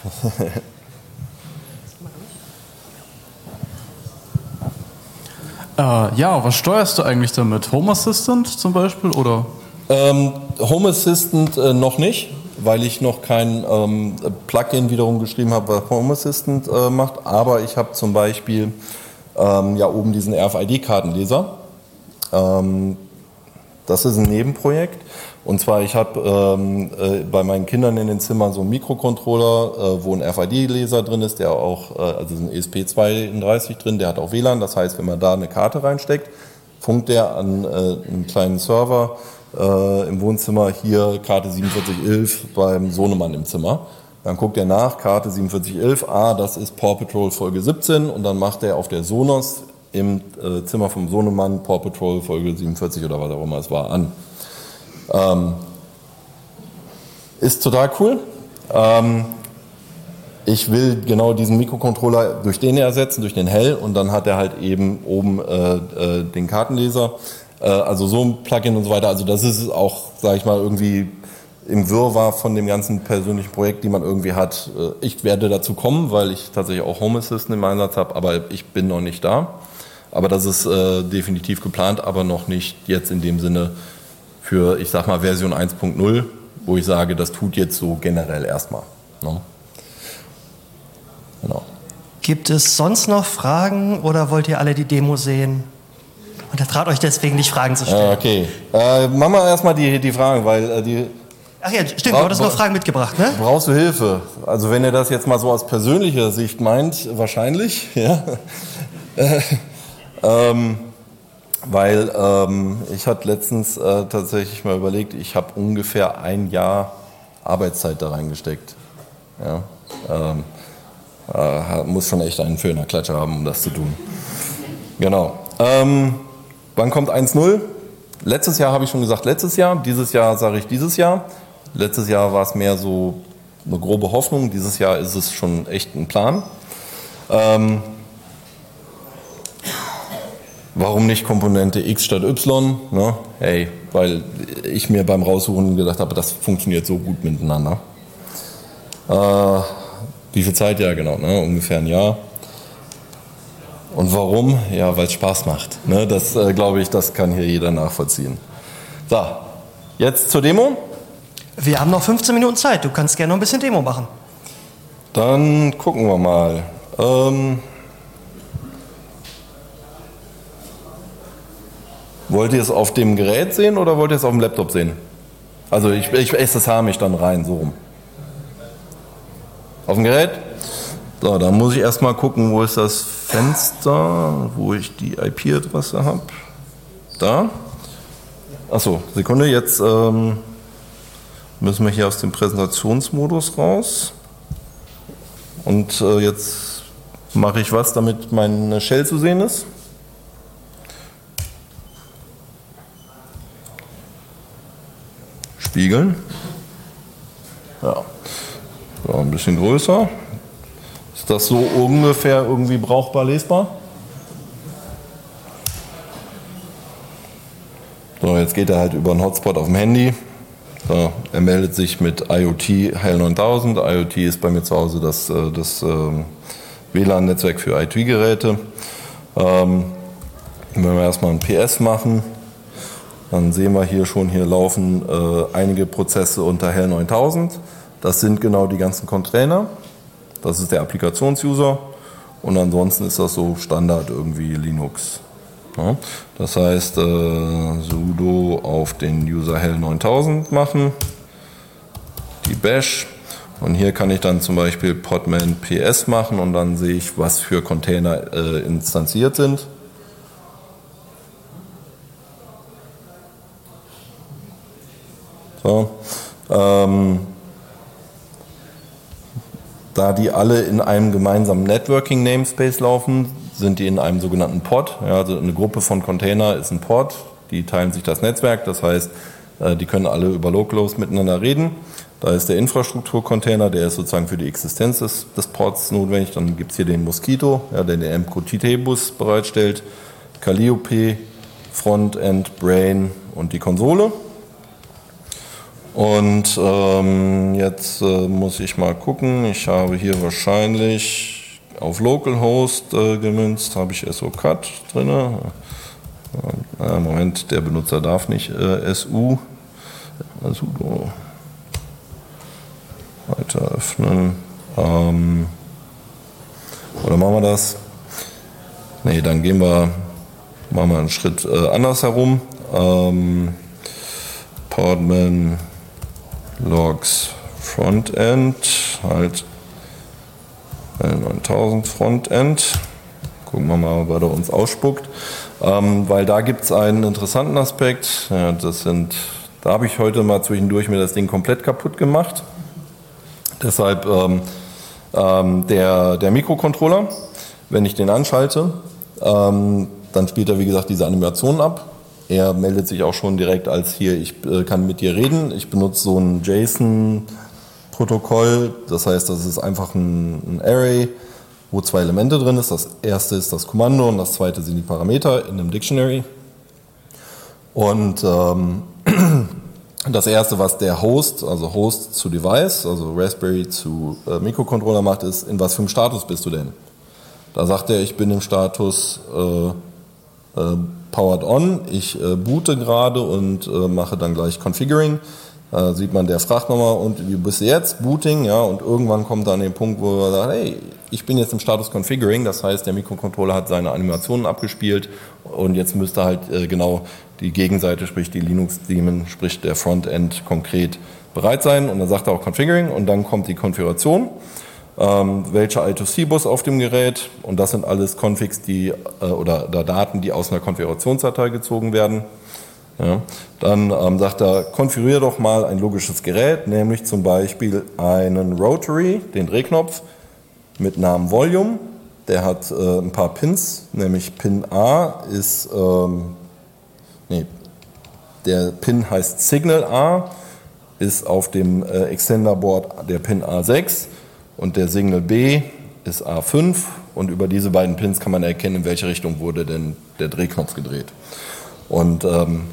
Ja, was steuerst du eigentlich damit? Home Assistant zum Beispiel, oder? Home Assistant noch nicht, weil ich noch kein Plugin wiederum geschrieben habe, was Home Assistant macht. Aber ich habe zum Beispiel ja oben diesen RFID-Kartenleser. Das ist ein Nebenprojekt. Und zwar, ich habe bei meinen Kindern in den Zimmern so einen Mikrocontroller, wo ein RFID-Leser drin ist, der auch, also ein ESP32 drin, der hat auch WLAN. Das heißt, wenn man da eine Karte reinsteckt, funkt der an einen kleinen Server im Wohnzimmer, hier Karte 4711 beim Sohnemann im Zimmer. Dann guckt er nach, Karte 4711, das ist Paw Patrol Folge 17 und dann macht er auf der Sonos im Zimmer vom Sohnemann Paw Patrol Folge 47 oder was auch immer es war an. Ist total cool. Ich will genau diesen Mikrocontroller durch den ersetzen, durch den Hell, und dann hat er halt eben oben den Kartenleser. Also so ein Plugin und so weiter. Also das ist auch, sage ich mal, irgendwie im Wirrwarr von dem ganzen persönlichen Projekt, die man irgendwie hat. Ich werde dazu kommen, weil ich tatsächlich auch Home Assistant im Einsatz habe, aber ich bin noch nicht da. Aber das ist definitiv geplant, aber noch nicht jetzt in dem Sinne für, ich sag mal, Version 1.0, wo ich sage, das tut jetzt so generell erstmal. Ne? Genau. Gibt es sonst noch Fragen oder wollt ihr alle die Demo sehen? Und er traut euch deswegen nicht, Fragen zu stellen. Okay. Machen wir erstmal die Fragen, weil die... Ach ja, stimmt, du hattest noch Fragen mitgebracht, ne? Brauchst du Hilfe? Also wenn ihr das jetzt mal so aus persönlicher Sicht meint, wahrscheinlich, ja. Weil ich hatte letztens tatsächlich mal überlegt, ich habe ungefähr ein Jahr Arbeitszeit da reingesteckt. Ja. Muss schon echt einen Föhn in der Klatsche haben, um das zu tun. Genau. Wann kommt 1.0? Letztes Jahr habe ich schon gesagt, letztes Jahr. Dieses Jahr sage ich dieses Jahr. Letztes Jahr war es mehr so eine grobe Hoffnung. Dieses Jahr ist es schon echt ein Plan. Warum nicht Komponente X statt Y? Ne? Hey, weil ich mir beim Raussuchen gedacht habe, das funktioniert so gut miteinander. Wie viel Zeit? Ja, genau, ne? Ungefähr ein Jahr. Und warum? Ja, weil es Spaß macht. Ne? Das glaube ich, das kann hier jeder nachvollziehen. So, jetzt zur Demo. Wir haben noch 15 Minuten Zeit. Du kannst gerne noch ein bisschen Demo machen. Dann gucken wir mal. Wollt ihr es auf dem Gerät sehen oder wollt ihr es auf dem Laptop sehen? Also ich SSH mich dann rein, so rum. Auf dem Gerät? So, dann muss ich erstmal gucken, wo ist das Fenster, wo ich die IP-Adresse habe. Da. Achso, Sekunde, jetzt müssen wir hier aus dem Präsentationsmodus raus. Und jetzt mache ich was, damit meine Shell zu sehen ist. Spiegeln. Ja. So, ein bisschen größer. Ist das so ungefähr irgendwie brauchbar lesbar? So, jetzt geht er halt über einen Hotspot auf dem Handy. So, er meldet sich mit IoT HAL 9000. IoT ist bei mir zu Hause das WLAN-Netzwerk für IoT-Geräte. Wenn wir erstmal ein PS machen, dann sehen wir hier schon, hier laufen einige Prozesse unter HAL 9000. Das sind genau die ganzen Container. Das ist der Applikations-User. Und ansonsten ist das so Standard irgendwie Linux. Ja, das heißt, sudo auf den User HAL 9000 machen, die Bash. Und hier kann ich dann zum Beispiel podman ps machen und dann sehe ich, was für Container instanziert sind. So, da die alle in einem gemeinsamen Networking Namespace laufen, sind die in einem sogenannten Pod. Ja, also eine Gruppe von Container ist ein Pod, die teilen sich das Netzwerk, das heißt, die können alle über Localhost miteinander reden. Da ist der Infrastrukturcontainer, der ist sozusagen für die Existenz des Pods notwendig. Dann gibt es hier den Mosquito, ja, der den MQTT-Bus bereitstellt, Calliope, Frontend, Brain und die Konsole. Und jetzt muss ich mal gucken, ich habe hier wahrscheinlich auf Localhost gemünzt, habe ich SOCAT drin. Moment, der Benutzer darf nicht SU. Sudo. Weiter öffnen. Oder machen wir das? Ne, dann machen wir einen Schritt anders herum. Podman Logs Frontend, halt 9000 Frontend. Gucken wir mal, ob er uns ausspuckt. Weil da gibt es einen interessanten Aspekt. Ja, da habe ich heute mal zwischendurch mir das Ding komplett kaputt gemacht. Deshalb der Mikrocontroller, wenn ich den anschalte, dann spielt er wie gesagt diese Animationen ab. Er meldet sich auch schon direkt als hier, ich kann mit dir reden. Ich benutze so ein JSON-Protokoll. Das heißt, das ist einfach ein Array, wo 2 Elemente drin ist. Das erste ist das Kommando und das zweite sind die Parameter in einem Dictionary. Und das erste, was der Host, also Host zu Device, also Raspberry zu Mikrocontroller macht, ist, in was für einem Status bist du denn? Da sagt er, ich bin im Status Powered On, ich boote gerade und mache dann gleich Configuring. Sieht man, der fragt nochmal, und wie bist du jetzt? Booting, ja, und irgendwann kommt dann der Punkt, wo er sagt, hey, ich bin jetzt im Status Configuring, das heißt, der Mikrocontroller hat seine Animationen abgespielt und jetzt müsste halt genau die Gegenseite, sprich die Linux-Daemon, sprich der Frontend konkret bereit sein, und dann sagt er auch Configuring und dann kommt die Konfiguration. Welcher I2C-Bus auf dem Gerät, und das sind alles Configs, oder Daten, die aus einer Konfigurationsdatei gezogen werden. Ja. Dann sagt er, konfiguriere doch mal ein logisches Gerät, nämlich zum Beispiel einen Rotary, den Drehknopf, mit Namen Volume. Der hat ein paar Pins, nämlich Pin A ist, der Pin heißt Signal A, ist auf dem Extender-Board der Pin A6. Und der Signal B ist A5, und über diese beiden Pins kann man erkennen, in welche Richtung wurde denn der Drehknopf gedreht. Und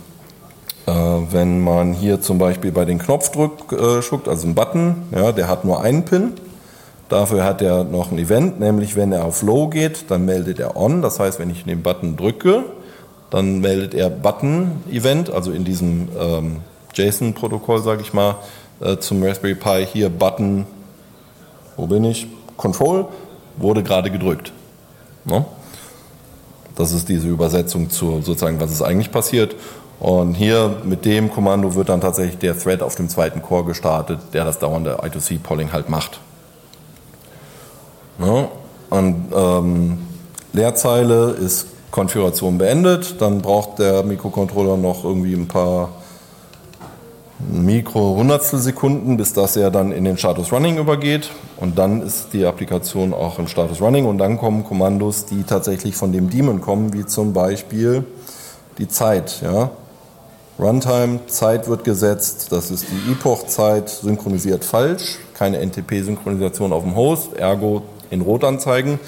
wenn man hier zum Beispiel bei den Knopfdruck schuckt, also einen Button, ja, der hat nur einen Pin. Dafür hat er noch ein Event, nämlich wenn er auf Low geht, dann meldet er On. Das heißt, wenn ich den Button drücke, dann meldet er Button-Event, also in diesem JSON-Protokoll, sage ich mal, zum Raspberry Pi hier Button. Wo bin ich? Control wurde gerade gedrückt. No? Das ist diese Übersetzung zu sozusagen, was ist eigentlich passiert. Und hier mit dem Kommando wird dann tatsächlich der Thread auf dem zweiten Core gestartet, der das dauernde I2C-Polling halt macht. No? Und Leerzeile ist Konfiguration beendet. Dann braucht der Mikrocontroller noch irgendwie ein paar Mikro-Hundertstelsekunden, bis das er dann in den Status Running übergeht, und dann ist die Applikation auch im Status Running, und dann kommen Kommandos, die tatsächlich von dem Daemon kommen, wie zum Beispiel die Zeit. Ja? Runtime, Zeit wird gesetzt, das ist die Epoch-Zeit, synchronisiert falsch, keine NTP-Synchronisation auf dem Host, ergo in Rot anzeigen.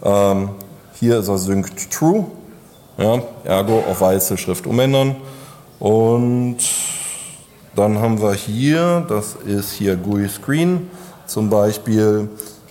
Hier ist er synced true, ja? Ergo auf weiße Schrift umändern. Und dann haben wir hier, das ist hier GUI Screen, zum Beispiel,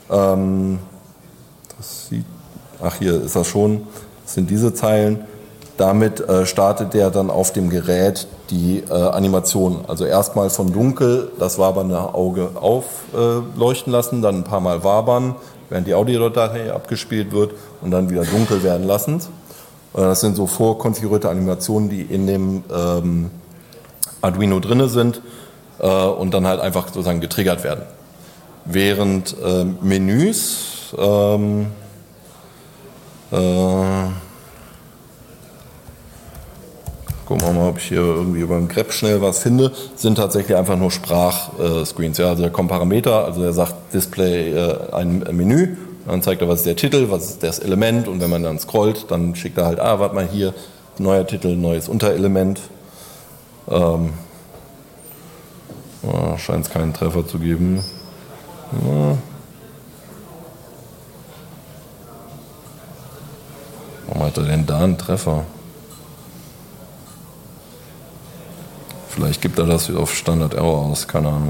hier ist das schon, das sind diese Zeilen. Damit startet der dann auf dem Gerät die Animation. Also erstmal von dunkel, das wabernde Auge aufleuchten lassen, dann ein paar Mal wabern, während die Audiodatei abgespielt wird und dann wieder dunkel werden lassen. Das sind so vorkonfigurierte Animationen, die in dem Arduino drin sind und dann halt einfach sozusagen getriggert werden. Während Menüs gucken wir mal, ob ich hier irgendwie über den Grep schnell was finde, sind tatsächlich einfach nur Sprachscreens. Ja, also da kommen Parameter, also er sagt Display ein Menü, dann zeigt er, was ist der Titel, was ist das Element und wenn man dann scrollt, dann schickt er halt, warte mal hier, neuer Titel, neues Unterelement. Scheint es keinen Treffer zu geben. Warum hat er denn da einen Treffer? Vielleicht gibt er das auf Standard Error aus, keine Ahnung.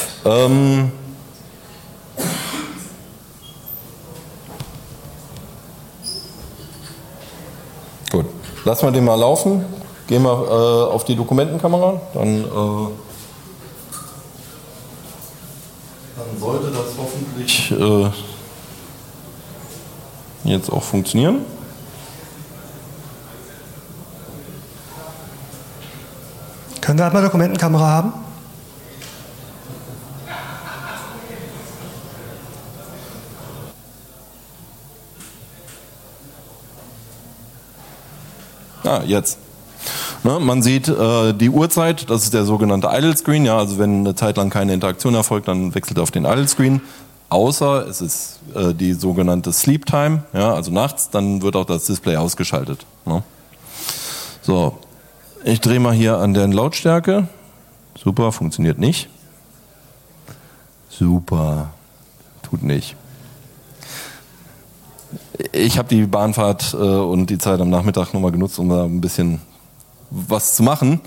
Gut, lassen wir den mal laufen. Gehen wir auf die Dokumentenkamera. Dann sollte das hoffentlich jetzt auch funktionieren. Können wir einmal Dokumentenkamera haben? Jetzt. Ne, man sieht die Uhrzeit, das ist der sogenannte Idle Screen. Ja, also wenn eine Zeit lang keine Interaktion erfolgt, dann wechselt er auf den Idle Screen. Außer es ist die sogenannte Sleep Time, ja, also nachts, dann wird auch das Display ausgeschaltet. Ne? So. Ich drehe mal hier an der Lautstärke. Super, funktioniert nicht. Super, tut nicht. Ich habe die Bahnfahrt und die Zeit am Nachmittag nochmal genutzt, um da ein bisschen was zu machen.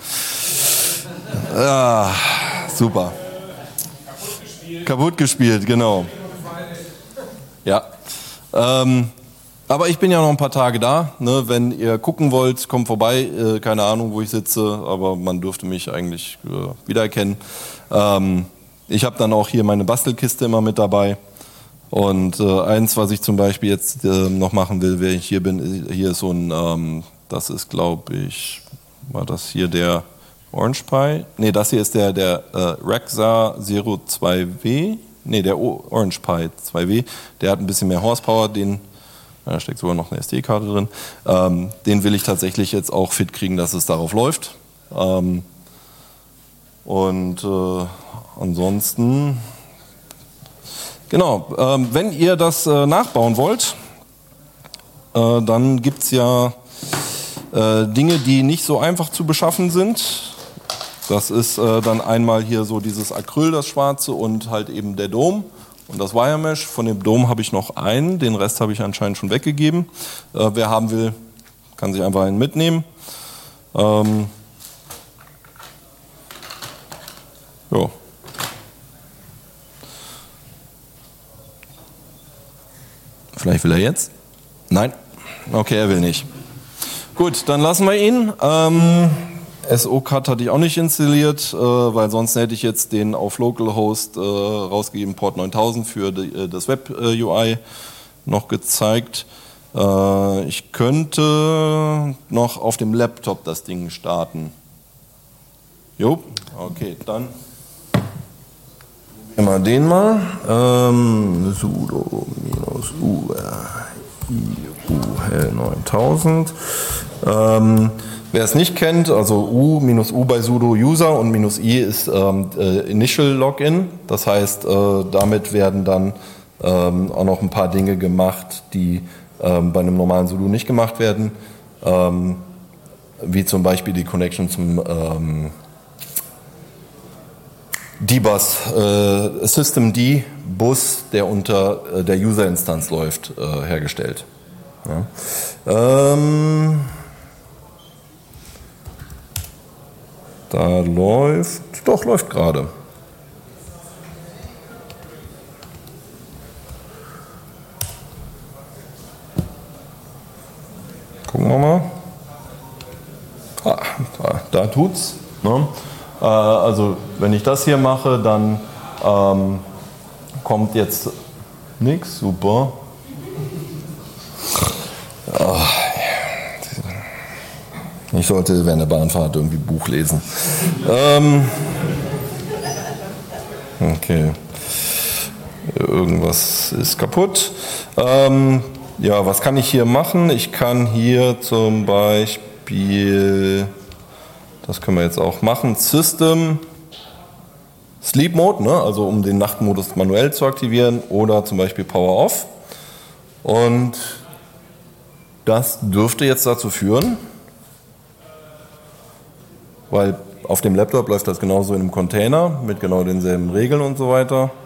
Ja, super. Kaputt gespielt, genau. Ja. Aber ich bin ja noch ein paar Tage da. Ne? Wenn ihr gucken wollt, kommt vorbei. Keine Ahnung, wo ich sitze, aber man dürfte mich eigentlich wiedererkennen. Ich habe dann auch hier meine Bastelkiste immer mit dabei. Und eins, was ich zum Beispiel jetzt noch machen will, wenn ich hier bin, hier ist so ein, das ist, glaube ich, war das hier der Orange Pi? Ne, das hier ist der Rexar 02W. Ne, der Orange Pi 2W. Der hat ein bisschen mehr Horsepower, da steckt sogar noch eine SD-Karte drin. Den will ich tatsächlich jetzt auch fit kriegen, dass es darauf läuft. Ansonsten, genau, wenn ihr das nachbauen wollt, dann gibt es ja Dinge, die nicht so einfach zu beschaffen sind. Das ist dann einmal hier so dieses Acryl, das schwarze, und halt eben der Dome. Und das Wire Mesh, von dem Dome habe ich noch einen, den Rest habe ich anscheinend schon weggegeben. Wer haben will, kann sich einfach einen mitnehmen. Ja. Vielleicht will er jetzt? Nein? Okay, er will nicht. Gut, dann lassen wir ihn. SO-Cut hatte ich auch nicht installiert, weil sonst hätte ich jetzt den auf Localhost rausgegeben, Port 9000 für das Web-UI noch gezeigt. Ich könnte noch auf dem Laptop das Ding starten. Jo, okay, dann immer den mal. Sudo -u hell 9000. Wer es nicht kennt, also U bei sudo User und -i ist Initial Login. Das heißt, damit werden dann auch noch ein paar Dinge gemacht, die bei einem normalen sudo nicht gemacht werden. Wie zum Beispiel die Connection zum D-Bus, Systemd-Bus, der unter der User-Instanz läuft, hergestellt. Ja. Da läuft gerade. Gucken wir mal. Da tut's. Ne? Also wenn ich das hier mache, dann kommt jetzt nichts. Super. Ich sollte während der Bahnfahrt irgendwie ein Buch lesen. Okay. Irgendwas ist kaputt. Ja, was kann ich hier machen? Ich kann hier zum Beispiel, das können wir jetzt auch machen, System Sleep Mode, ne? Also um den Nachtmodus manuell zu aktivieren, oder zum Beispiel Power Off. Und das dürfte jetzt dazu führen, weil auf dem Laptop läuft das genauso in einem Container mit genau denselben Regeln und so weiter.